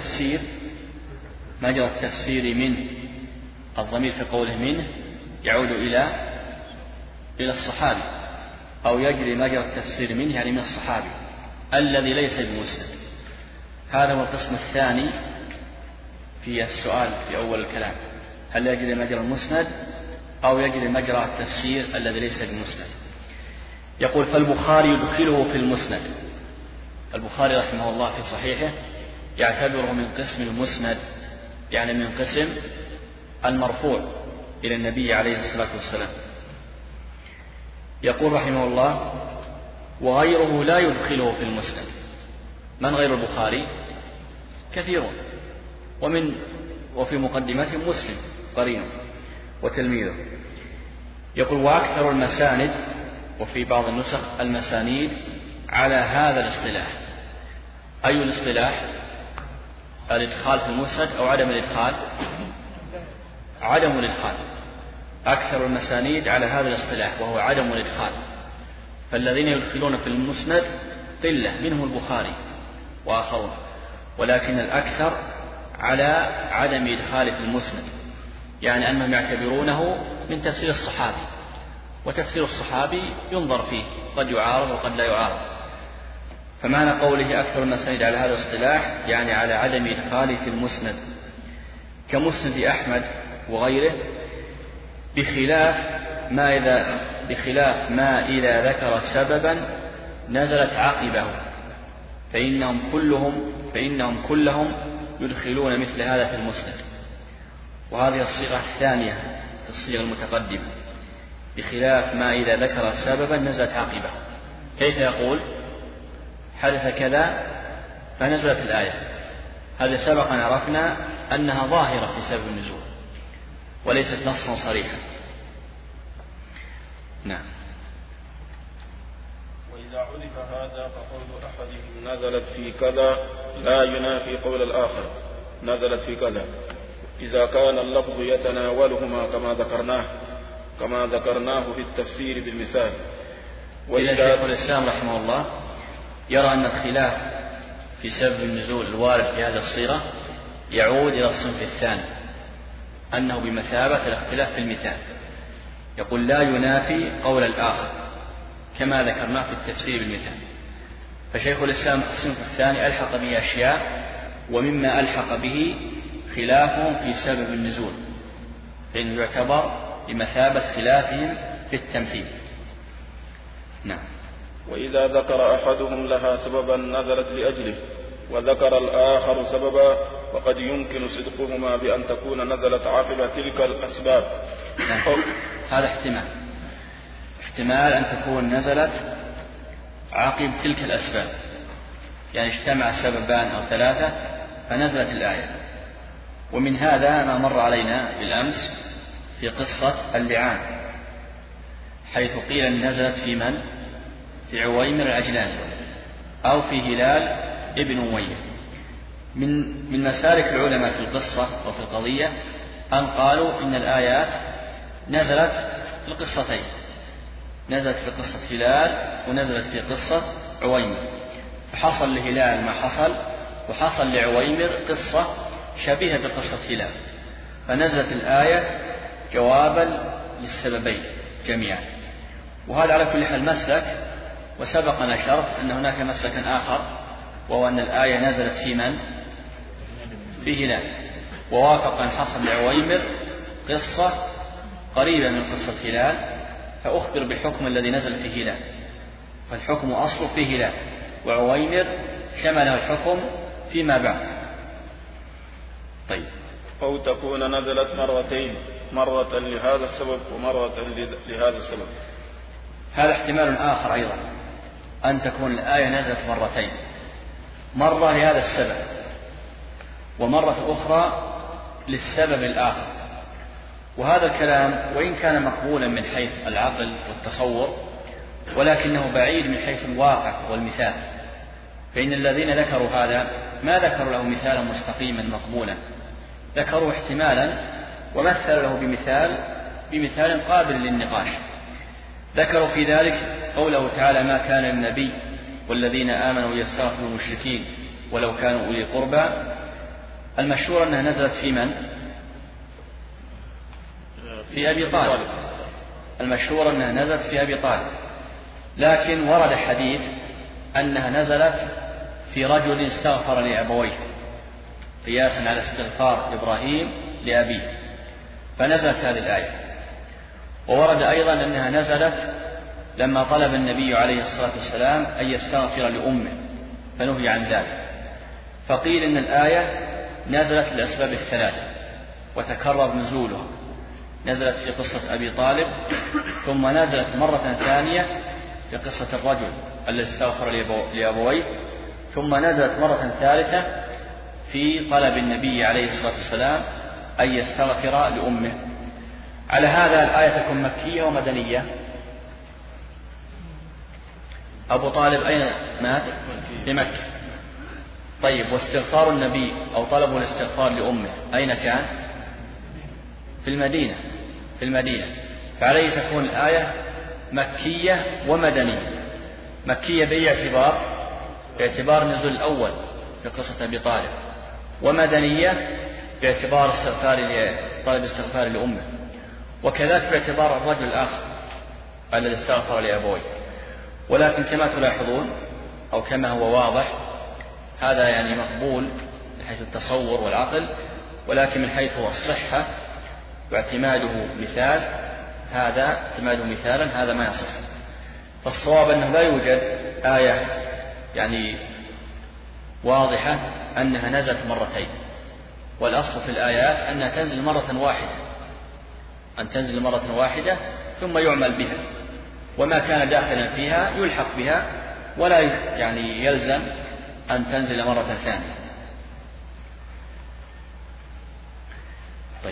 [SPEAKER 1] مجرى التفسير منه. الضمير في قوله منه يعود إلى الصحابي، أو يجري مجرى التفسير منه يعني من الصحابي الذي ليس بمسند. هذا هو القسم الثاني في السؤال في أول الكلام: هل يجري مجرى المسند أو يجري مجرى التفسير الذي ليس بمسند. يقول فالبخاري يدخله في المسند. البخاري رحمه الله في صحيحه يعتبره من قسم المسند، يعني من قسم المرفوع إلى النبي عليه الصلاة والسلام. يقول رحمه الله وغيره لا يدخله في المسند. من غير البخاري؟ كثيرون، وفي مقدمته مسلم قرينه وتلميذه. يقول وأكثر المساند، وفي بعض النسخ المسانيد، على هذا الاصطلاح. أي الاصطلاح؟ الإدخال في المسند أو عدم الإدخال؟ عدم الإدخال. أكثر المسانيد على هذا الاصطلاح وهو عدم الإدخال. فالذين يدخلون في المسند قلة، منهم البخاري وآخرون، ولكن الأكثر على عدم إدخال في المسند، يعني أنهم يعتبرونه من تفسير الصحابي، وتفسير الصحابي ينظر فيه، قد يعارض وقد لا يعارض. فمعنى قوله أكثر المسانيد على هذا الاصطلاح يعني على عدم إدخاله في المسند، كمسند أحمد وغيره، بخلاف ما إذا ذكر سببا نزلت عقبه فإنهم كلهم يدخلون مثل هذا في المسند. وهذه الصيغة الثانية في الصيغة المتقدمة، بخلاف ما إذا ذكر سببا نزلت عقبه. كيف يقول؟ حدث كذا فنزلت الآية. هذا سبق أن عرفنا أنها ظاهرة في سبب النزول وليست نصا صريحا. نعم.
[SPEAKER 2] وإذا عرف هذا فقول أحدهم نزلت في كذا لا ينافي قول الآخر نزلت في كذا، إذا كان اللفظ يتناولهما كما ذكرناه في التفسير بالمثال.
[SPEAKER 1] وإذا شيخ الإسلام رحمه الله يرى أن الخلاف في سبب النزول الوارد في هذه الصيغة يعود إلى الصنف الثاني، أنه بمثابة الاختلاف في المثال. يقول لا ينافي قول الآخر كما ذكرناه في التفسير بالمثال. فشيخ الإسلام الصنف الثاني ألحق به أشياء، ومما ألحق به خلافهم في سبب النزول، فإنه يعتبر بمثابة خلافهم في التمثيل. نعم.
[SPEAKER 2] وإذا ذكر أحدهم لها سببا نزلت لأجله وذكر الآخر سببا وقد يمكن صدقهما بأن تكون نزلت عقب تلك الأسباب.
[SPEAKER 1] هذا احتمال أن تكون نزلت عقب تلك الأسباب، يعني اجتمع سببان أو ثلاثة فنزلت الآية. ومن هذا ما مر علينا بالأمس في قصة اللعان، حيث قيل أن نزلت في من؟ في عويمر العجلاني أو في هلال ابن أمية. من مسالك العلماء في القصة وفي القضية أن قالوا إن الآيات نزلت في القصتين، نزلت في قصة هلال ونزلت في قصة عويمر، فحصل لهلال ما حصل، وحصل لعويمر قصة شبيهة بقصة هلال، فنزلت الآية جوابا للسببين جميعا. وهذا على كل حال مسلك، وسبق نشرت أن هناك مسلكا آخر، وهو أن الآية نزلت في من؟ في هلال، ووافق أن حصل لعويمر قصة قريبة من قصة هلال، فأخبر بالحكم الذي نزل في هلال، فالحكم أصله في هلال، وعويمر شمله الحكم فيما بعد. طيب.
[SPEAKER 2] أو تكون نزلت مرتين، مرة لهذا السبب ومرة لهذا السبب.
[SPEAKER 1] هذا احتمال آخر أيضا، أن تكون الآية نزلت مرتين، مرة لهذا السبب ومرة أخرى للسبب الآخر. وهذا الكلام وإن كان مقبولا من حيث العقل والتصور، ولكنه بعيد من حيث الواقع والمثال، فإن الذين ذكروا هذا ما ذكروا له مثالا مستقيما مقبولا، ذكروا احتمالا ومثلوا له بمثال قابل للنقاش. ذكروا في ذلك قوله تعالى ما كان النبي والذين آمنوا يستغفروا المشركين ولو كانوا أولي قربى. المشهور أنها نزلت في من؟ في أبي طالب. المشهور أنها نزلت في أبي طالب، لكن ورد حديث أنها نزلت في رجل استغفر لأبويه قياسا على استغفار إبراهيم لأبيه، فنزلت هذه الآية. وورد أيضا أنها نزلت لما طلب النبي عليه الصلاة والسلام أن يستغفر لأمه فنهي عن ذلك، فقيل إن الآية نزلت للأسباب الثلاثة وتكرر نزولها، نزلت في قصة أبي طالب، ثم نزلت مرة ثانية في قصة الرجل الذي استغفر لأبويه، ثم نزلت مرة ثالثة في طلب النبي عليه الصلاة والسلام أن يستغفر لأمه. على هذا الآية تكون مكية ومدنية. أبو طالب أين مات؟ في مكة. طيب، واستغفار النبي أو طلبه الاستغفار لأمه أين كان؟ في المدينة. في المدينة، فعليه تكون الآية مكية ومدنية. مكية باعتبار نزول الأول في قصة أبي طالب، ومدنية باعتبار طلب استغفار لأمه، وكذلك باعتبار الرجل الآخر الذي استغفر لأبويه. ولكن كما تلاحظون أو كما هو واضح، هذا يعني مقبول من حيث التصور والعقل، ولكن من حيث الصحة واعتماده مثالا هذا ما يصح. فالصواب أنه لا يوجد آية يعني واضحة أنها نزلت مرتين، والأصل في الآيات أنها تنزل مرة واحدة ثم يعمل بها، وما كان داخلا فيها يلحق بها، ولا يعني يلزم أن تنزل مرة ثانية. طيب،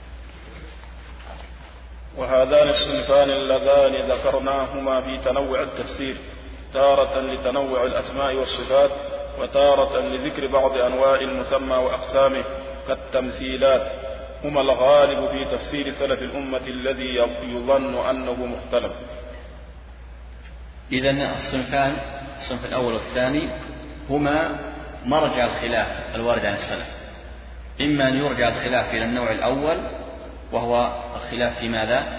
[SPEAKER 2] وهذان الصنفان اللذان ذكرناهما في تنوع التفسير، تارة لتنوع الأسماء والصفات، وتارة لذكر بعض أنواع المسمى وأقسامه كالتمثيلات، هما الغالب في تفسير سلف الأمة الذي يظن أنه مختلف.
[SPEAKER 1] إذن الصنفان، الصنف الأول والثاني، هما مرجع الخلاف الوارد عن السلف. إما أن يرجع الخلاف إلى النوع الأول وهو الخلاف في ماذا؟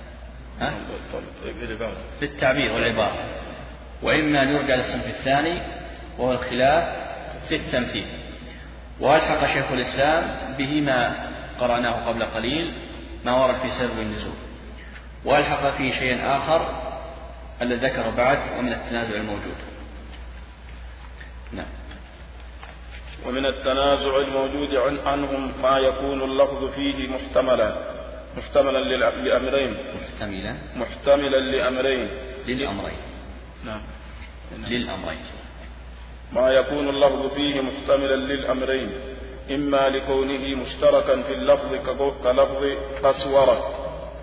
[SPEAKER 1] في التعبير والعبارة، وإما أن يرجع للصنف الثاني وهو الخلاف في التمثيل. وألحق شيخ الإسلام به ما قرأناه قبل قليل، ما ورد في سبب النزول، وألحق فيه شيء آخر الذي ذكر بعد ومن التنازع الموجود. نعم.
[SPEAKER 2] ومن التنازع الموجود عنهم ما يكون اللفظ فيه محتملا لأمرين.
[SPEAKER 1] نعم. للأمرين.
[SPEAKER 2] ما يكون اللفظ فيه محتملا للأمرين، إما لكونه مشتركا في اللفظ كلفظ قسورة.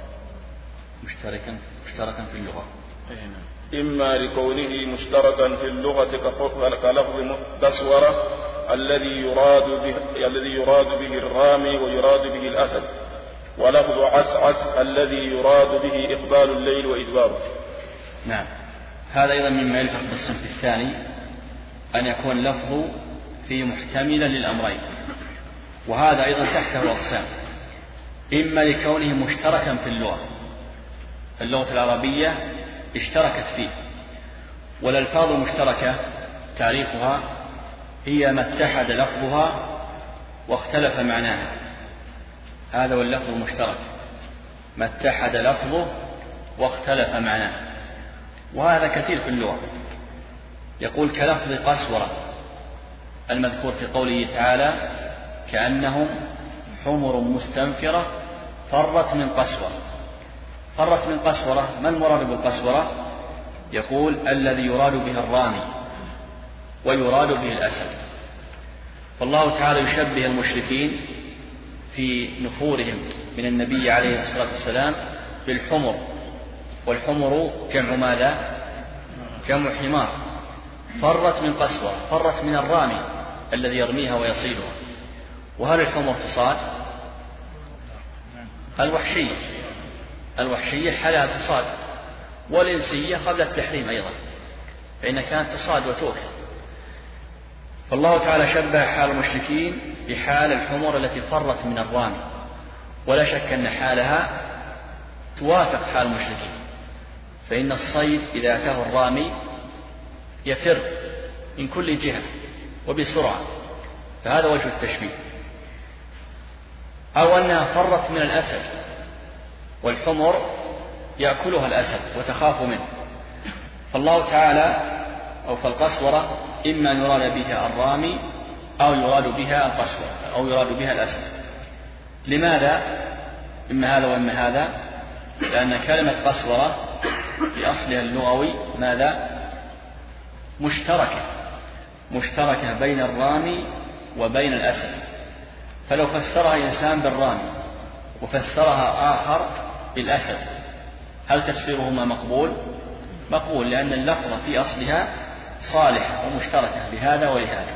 [SPEAKER 1] مشتركا في اللغة.
[SPEAKER 2] إما لكونه مشتركا في اللغة كلفظ قسورة الذي يراد به الرامي ويراد به الأسد، ولفظ عسعس الذي يراد به إقبال الليل وإدباره.
[SPEAKER 1] نعم. هذا أيضا مما يلحق بالصنف الثاني، أن يكون لفظ فيه محتملا للأمرين، وهذا أيضا تحته أقسام. إما لكونه مشتركا في اللغة العربية اشتركت فيه، والألفاظ المشتركة تعريفها هي ما اتحد لفظها واختلف معناها. هذا هو اللفظ المشترك، ما اتحد لفظه واختلف معناه، وهذا كثير في اللغة. يقول كلفظ قسورة المذكور في قوله تعالى كأنهم حمر مستنفرة فرت من قسورة. ما المراد بالقسورة؟ يقول الذي يراد به الرامي ويراد به الأسد. فالله تعالى يشبه المشركين في نفورهم من النبي عليه الصلاة والسلام بالحمر، والحمر جمع ماذا؟ جمع حمار. فرت من قسورة، فرت من الرامي الذي يرميها ويصيدها. وهل الحمر تصاد؟ الوحشية حالها تصاد، والإنسية قبل التحريم أيضا، فإن كانت تصاد وتؤكل. فالله تعالى شبه حال المشركين بحال الحمر التي فرت من الرامي، ولا شك أن حالها توافق حال المشركين، فإن الصيد إذا أتاه الرامي يفر من كل جهة وبسرعة، فهذا وجه التشبيه. أو أنها فرت من الأسد، والحمر يأكلها الأسد وتخاف منه. فالله تعالى أو فالقسورة إما أن يراد بها الرامي أو يراد بها القسورة أو يراد بها الأسد. لماذا؟ إما هذا وإما هذا، لأن كلمة قسورة في أصلها اللغوي ماذا؟ مشتركة بين الرامي وبين الأسد. فلو فسرها إنسان بالرامي وفسرها آخر بالأسد هل تفسيرهما مقبول؟ مقبول، لأن اللفظة في أصلها صالحة ومشتركة لهذا ولهذا.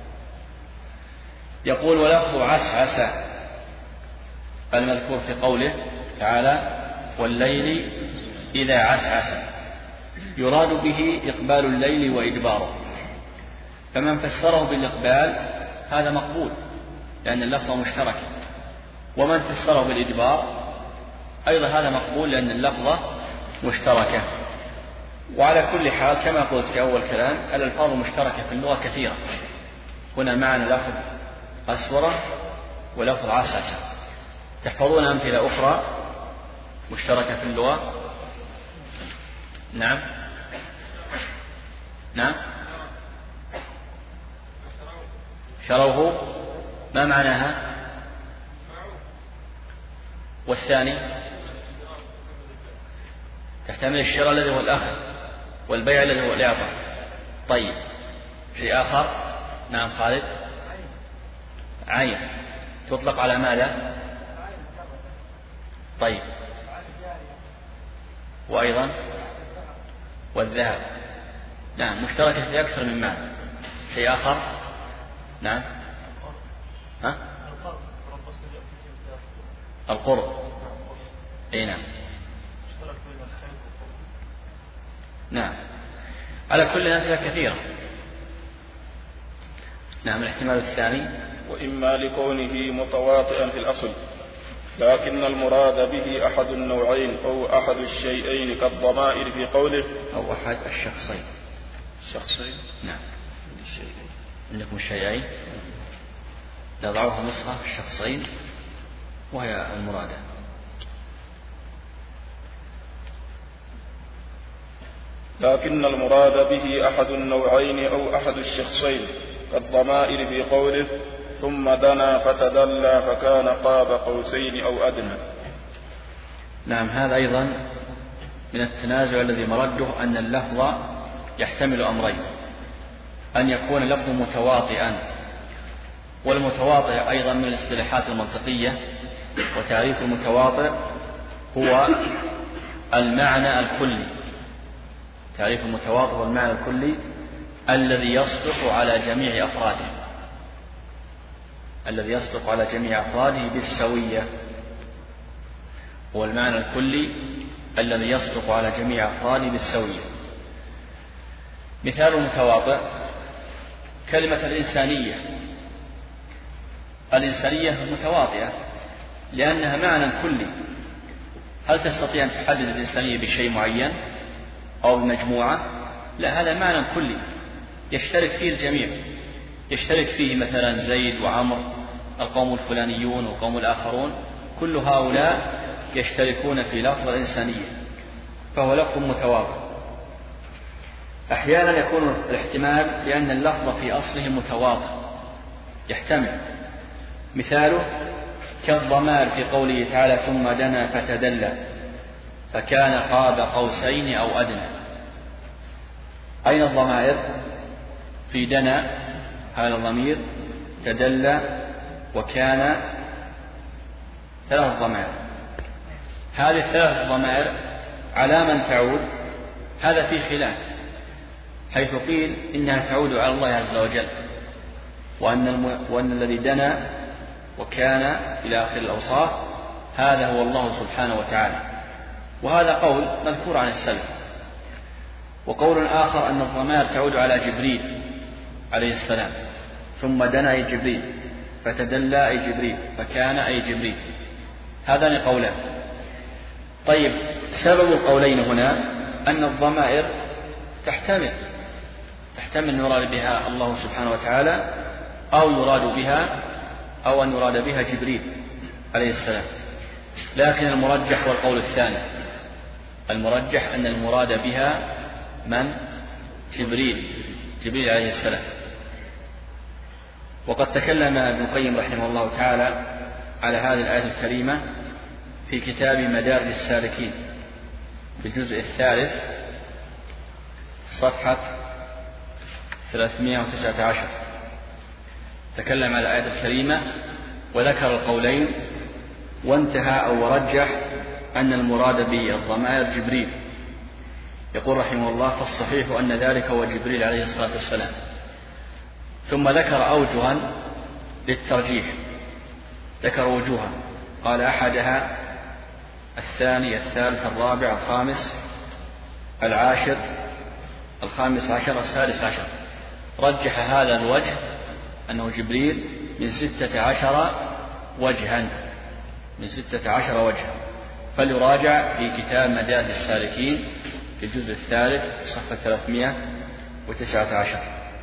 [SPEAKER 1] يقول ولفظ عسعس المذكور في قوله تعالى والليل إذا عسعس يراد به إقبال الليل وإدباره، فمن فسره بالإقبال هذا مقبول لأن اللفظة مشتركة، ومن فسره بالإدبار أيضا هذا مقبول لأن اللفظة مشتركة. وعلى كل حال كما قلت في أول كلام الألفاظ المشتركة في اللغة كثيرة. هنا معنا لفظ قسورة ولفظ عسعسة. تحفظون أمثلة أخرى مشتركة في اللغة؟ نعم شروه ما معناها؟ والثاني تحتمل الشراء الذي هو الأخذ والبيع الذي هو الإعطاء. طيب شيء آخر؟ نعم خالد. عين تطلق على ماذا؟ طيب وأيضا والذهب. نعم مشتركة في أكثر من معنى. شيء آخر؟ نعم القرب. أي نعم على كل أمثلة كثيرة. نعم الاحتمال الثاني
[SPEAKER 2] وإما لكونه متواطئا في الأصل، لكن المراد به أحد النوعين أو أحد الشيئين كالضمائر في قوله
[SPEAKER 1] أو أحد الشخصين. نعم عندكم الشيئين نضعوها نسخة الشخصين وهي المرادة.
[SPEAKER 2] لكن المراد به أحد النوعين أو أحد الشخصين كالضمائر في قوله ثم دنا فتدلى فكان قاب قوسين أو أدنى.
[SPEAKER 1] نعم هذا أيضا من التنازع الذي مرده أن اللفظ يحتمل أمرين، أن يكون اللفظ متواطئا، والمتواطئ أيضا من الاصطلاحات المنطقية، وتعريف المتواطئ هو المعنى الكلي. تعريف المتواطئ هو المعنى الكلي الذي يصدق على جميع أفراده، الذي يصدق على جميع أفراده بالسوية، هو المعنى الكلي الذي يصدق على جميع أفراده بالسوية. مثال المتواطئ كلمة الإنسانية. الإنسانية متواطئة لأنها معنى كلي. هل تستطيع أن تحدد الإنسانية بشيء معين أو بمجموعة؟ لا، هذا معنى كلي يشترك فيه الجميع، يشترك فيه مثلا زيد وعمر، القوم الفلانيون والقوم الآخرون، كل هؤلاء يشتركون في لفظ الإنسانية، فهو لفظ متواطئ. أحيانا يكون الاحتمال لأن اللفظ في أصله متواطئ يحتمل. مثاله كالضمائر في قوله تعالى ثم دنا فتدلى فكان قاب قوسين أو أدنى. أين الضمائر؟ في دنا هذا الضمير، تدلى، وكان، ثلاث ضمائر. هذه الثلاث ضمائر على من تعود؟ هذا في خلاف، حيث قيل إنها تعود على الله عز وجل، وأن الذي دنا وكان إلى آخر الأوصاف هذا هو الله سبحانه وتعالى، وهذا قول مذكور عن السلف. وقول آخر أن الضمائر تعود على جبريل عليه السلام، ثم دنا أي جبريل، فتدلى أي جبريل، فكان أي جبريل. هذان قولان. طيب سبب القولين هنا أن الضمائر تحتمل أن يراد بها الله سبحانه وتعالى، أو يراد بها أو أن يراد بها جبريل عليه السلام، لكن المرجح هو القول الثاني، المرجح أن المراد بها من؟ جبريل عليه السلام. وقد تكلم ابن القيم رحمه الله تعالى على هذه الآية الكريمة في كتاب مدارج السالكين في الجزء الثالث صفحة 319. تكلم على الآية الكريمة وذكر القولين، وانتهى أو ورجح أن المراد بالضمائر جبريل. يقول رحمه الله: فالصحيح أن ذلك هو جبريل عليه الصلاة والسلام. ثم ذكر أوجها للترجيح، ذكر وجوها، قال: أحدها الثاني، الثالث، الرابع، الخامس، العاشر، الخامس عشر، السادس عشر. رجح هذا الوجه أنه جبريل من 16 وجها، من 16 وجها، فليراجع في كتاب مدارج السالكين في الجزء الثالث صفحة 319.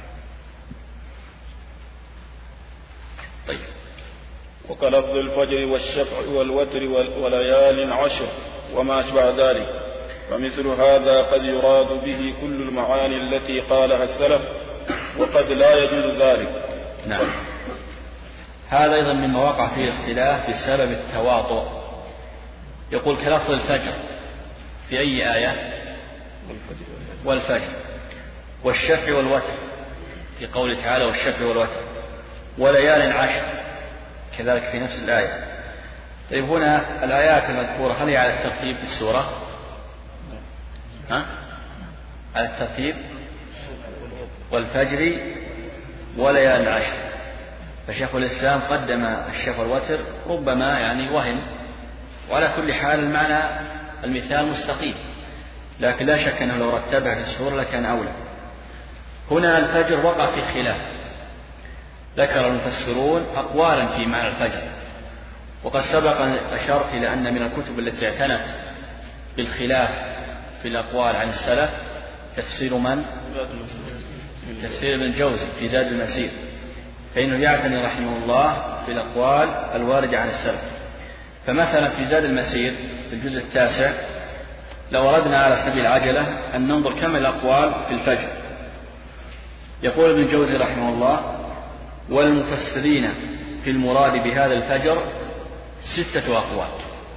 [SPEAKER 1] طيب.
[SPEAKER 2] وكلفظ الفجر والشفع والوتر وليال عشر وما أشبه ذلك، فمثل هذا قد يراد به كل المعاني التي قالها السلف، وقد لا يجوز ذلك.
[SPEAKER 1] نعم. هذا أيضا مما وقع فيه اختلاف بسبب التواطؤ. يقول كلفظ الفجر في أي آية؟ والفجر. والشفع والوتر في قوله تعالى: والشفع والوتر. وليال عشر كذلك في نفس الآية. طيب، هنا الآيات المذكورة هل هي على الترتيب في السورة؟ على الترتيب. والفجر وليال عشر. فشيخ الإسلام قدم الشفع والوتر، ربما يعني وهم، وعلى كل حال المعنى المثال مستقيم، لكن لا شك أنه لو رتبها في السورة لكان أولى. هنا الفجر وقع في خلاف، ذكر المفسرون أقوالا في معنى الفجر، وقد سبق أن أشرت إلى أن من الكتب التي اعتنت بالخلاف في الأقوال عن السلف تفسير من؟ تفسير ابن الجوزي في زاد المسير، فإنه يعتني رحمه الله في الأقوال الواردة عن السلف. فمثلا في زاد المسير في الجزء التاسع، لو أردنا على سبيل العجلة أن ننظر كم الأقوال في الفجر، يقول ابن الجوزي رحمه الله: والمفسرين في المراد بهذا الفجر 6 أقوال.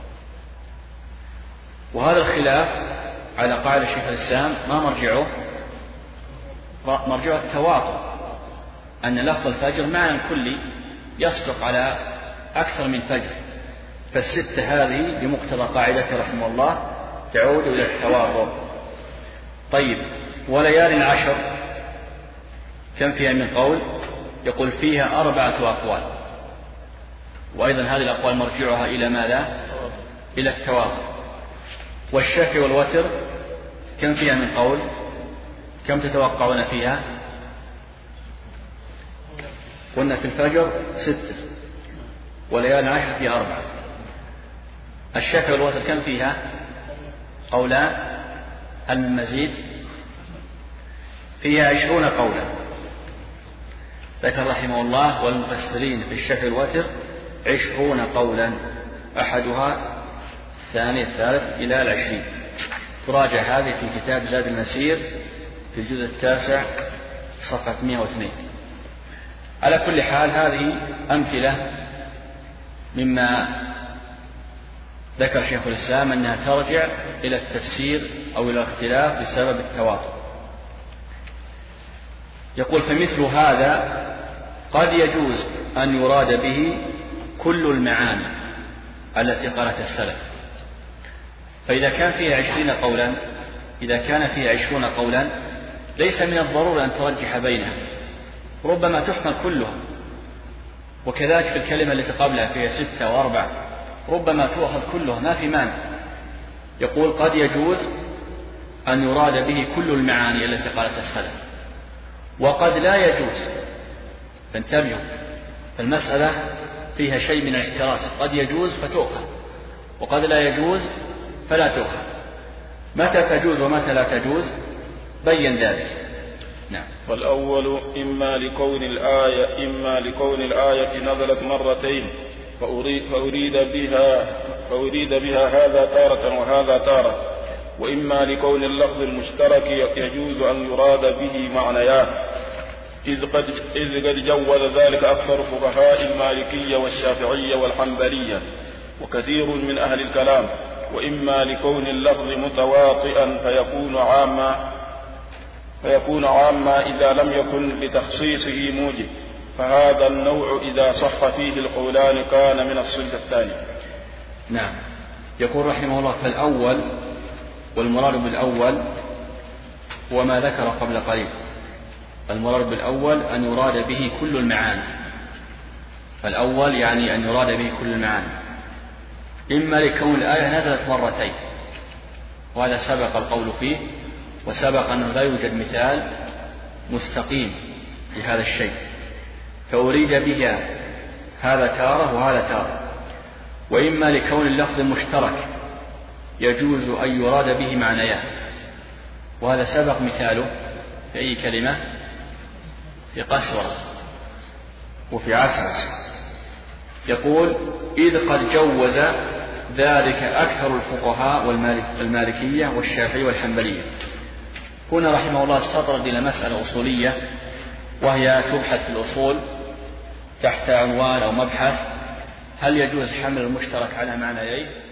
[SPEAKER 1] وهذا الخلاف على قاعدة شيخ الإسلام ما مرجعه؟ مرجعه التواطؤ، أن لفظ الفجر معنى كلي يصدق على أكثر من فجر، فال6 هذه بمقتضى قاعدته رحمه الله تعود إلى التواطؤ. طيب، وليال عشر كم فيها من قول؟ يقول فيها 4 أقوال، وأيضا هذه الأقوال مرجعها إلى ماذا؟ إلى التواطؤ. والشفع والوتر كم فيها من قول؟ كم تتوقعون فيها؟ قلنا في الفجر 6، وليال عشر فيها 4. الشفع والوتر كم فيها؟ قولان. هل من مزيد؟ فيها 20 قولا. ذكر رحمه الله: والمفسرين في الشفع والوتر 20 قولا، أحدها الثاني الثالث إلى 20. تراجع هذه في كتاب زاد المسير في الجزء التاسع صفحة 102. على كل حال هذه أمثلة مما ذكر شيخ الإسلام أنها ترجع إلى التفسير أو إلى الاختلاف بسبب التواطؤ. يقول: فمثل هذا قد يجوز أن يراد به كل المعاني التي قالت السلف. فإذا كان فيها 20 قولا، إذا كان فيها 20 قولا ليس من الضرورة أن ترجح بينها، ربما تحمل كلها. وكذلك في الكلمة التي قبلها فيها 6 و4 ربما تؤخذ كلها، ما في مانع. يقول: قد يجوز أن يراد به كل المعاني التي قالت السلف، وقد لا يجوز. فانتبهوا، المسألة فيها شيء من الاحتراس، قد يجوز فتؤخذ، وقد لا يجوز فلا تؤخذ. متى تجوز ومتى لا تجوز بين ذلك. نعم.
[SPEAKER 2] والأول إما لكون الآية نزلت مرتين فأريد بها هذا تارة وهذا تارة، وإما لكون اللفظ المشترك يجوز أن يراد به معنياه، إذ قد جوز ذلك أكثر فقهاء المالكية والشافعية والحنبلية وكثير من أهل الكلام. وإما لكون اللفظ متواطئا فيكون عاما إذا لم يكن لتخصيصه موجب، فهذا النوع إذا صح فيه القولان كان من الصنف الثاني.
[SPEAKER 1] نعم. يقول رحمه الله: فالأول، والمراد بالأول هو ما ذكر قبل قليل. المراد بالأول أن يراد به كل المعاني. فالأول يعني أن يراد به كل المعاني، إما لكون الآية نزلت مرتين، وهذا سبق القول فيه، وسبق أنه لا يوجد مثال مستقيم لهذا الشيء، فأريد بها هذا تارة وهذا تارة. وإما لكون اللفظ مشترك يجوز أن يراد به معنيان، وهذا سبق مثاله في أي كلمة؟ في قسوة وفي عسل. يقول: إذ قد جوز ذلك أكثر الفقهاء والمالكية والشافعية والحنبلية. هنا رحمه الله استطرد إلى مسألة أصولية، وهي تبحث في الأصول تحت عنوان أو مبحث: هل يجوز حمل المشترك على معنيين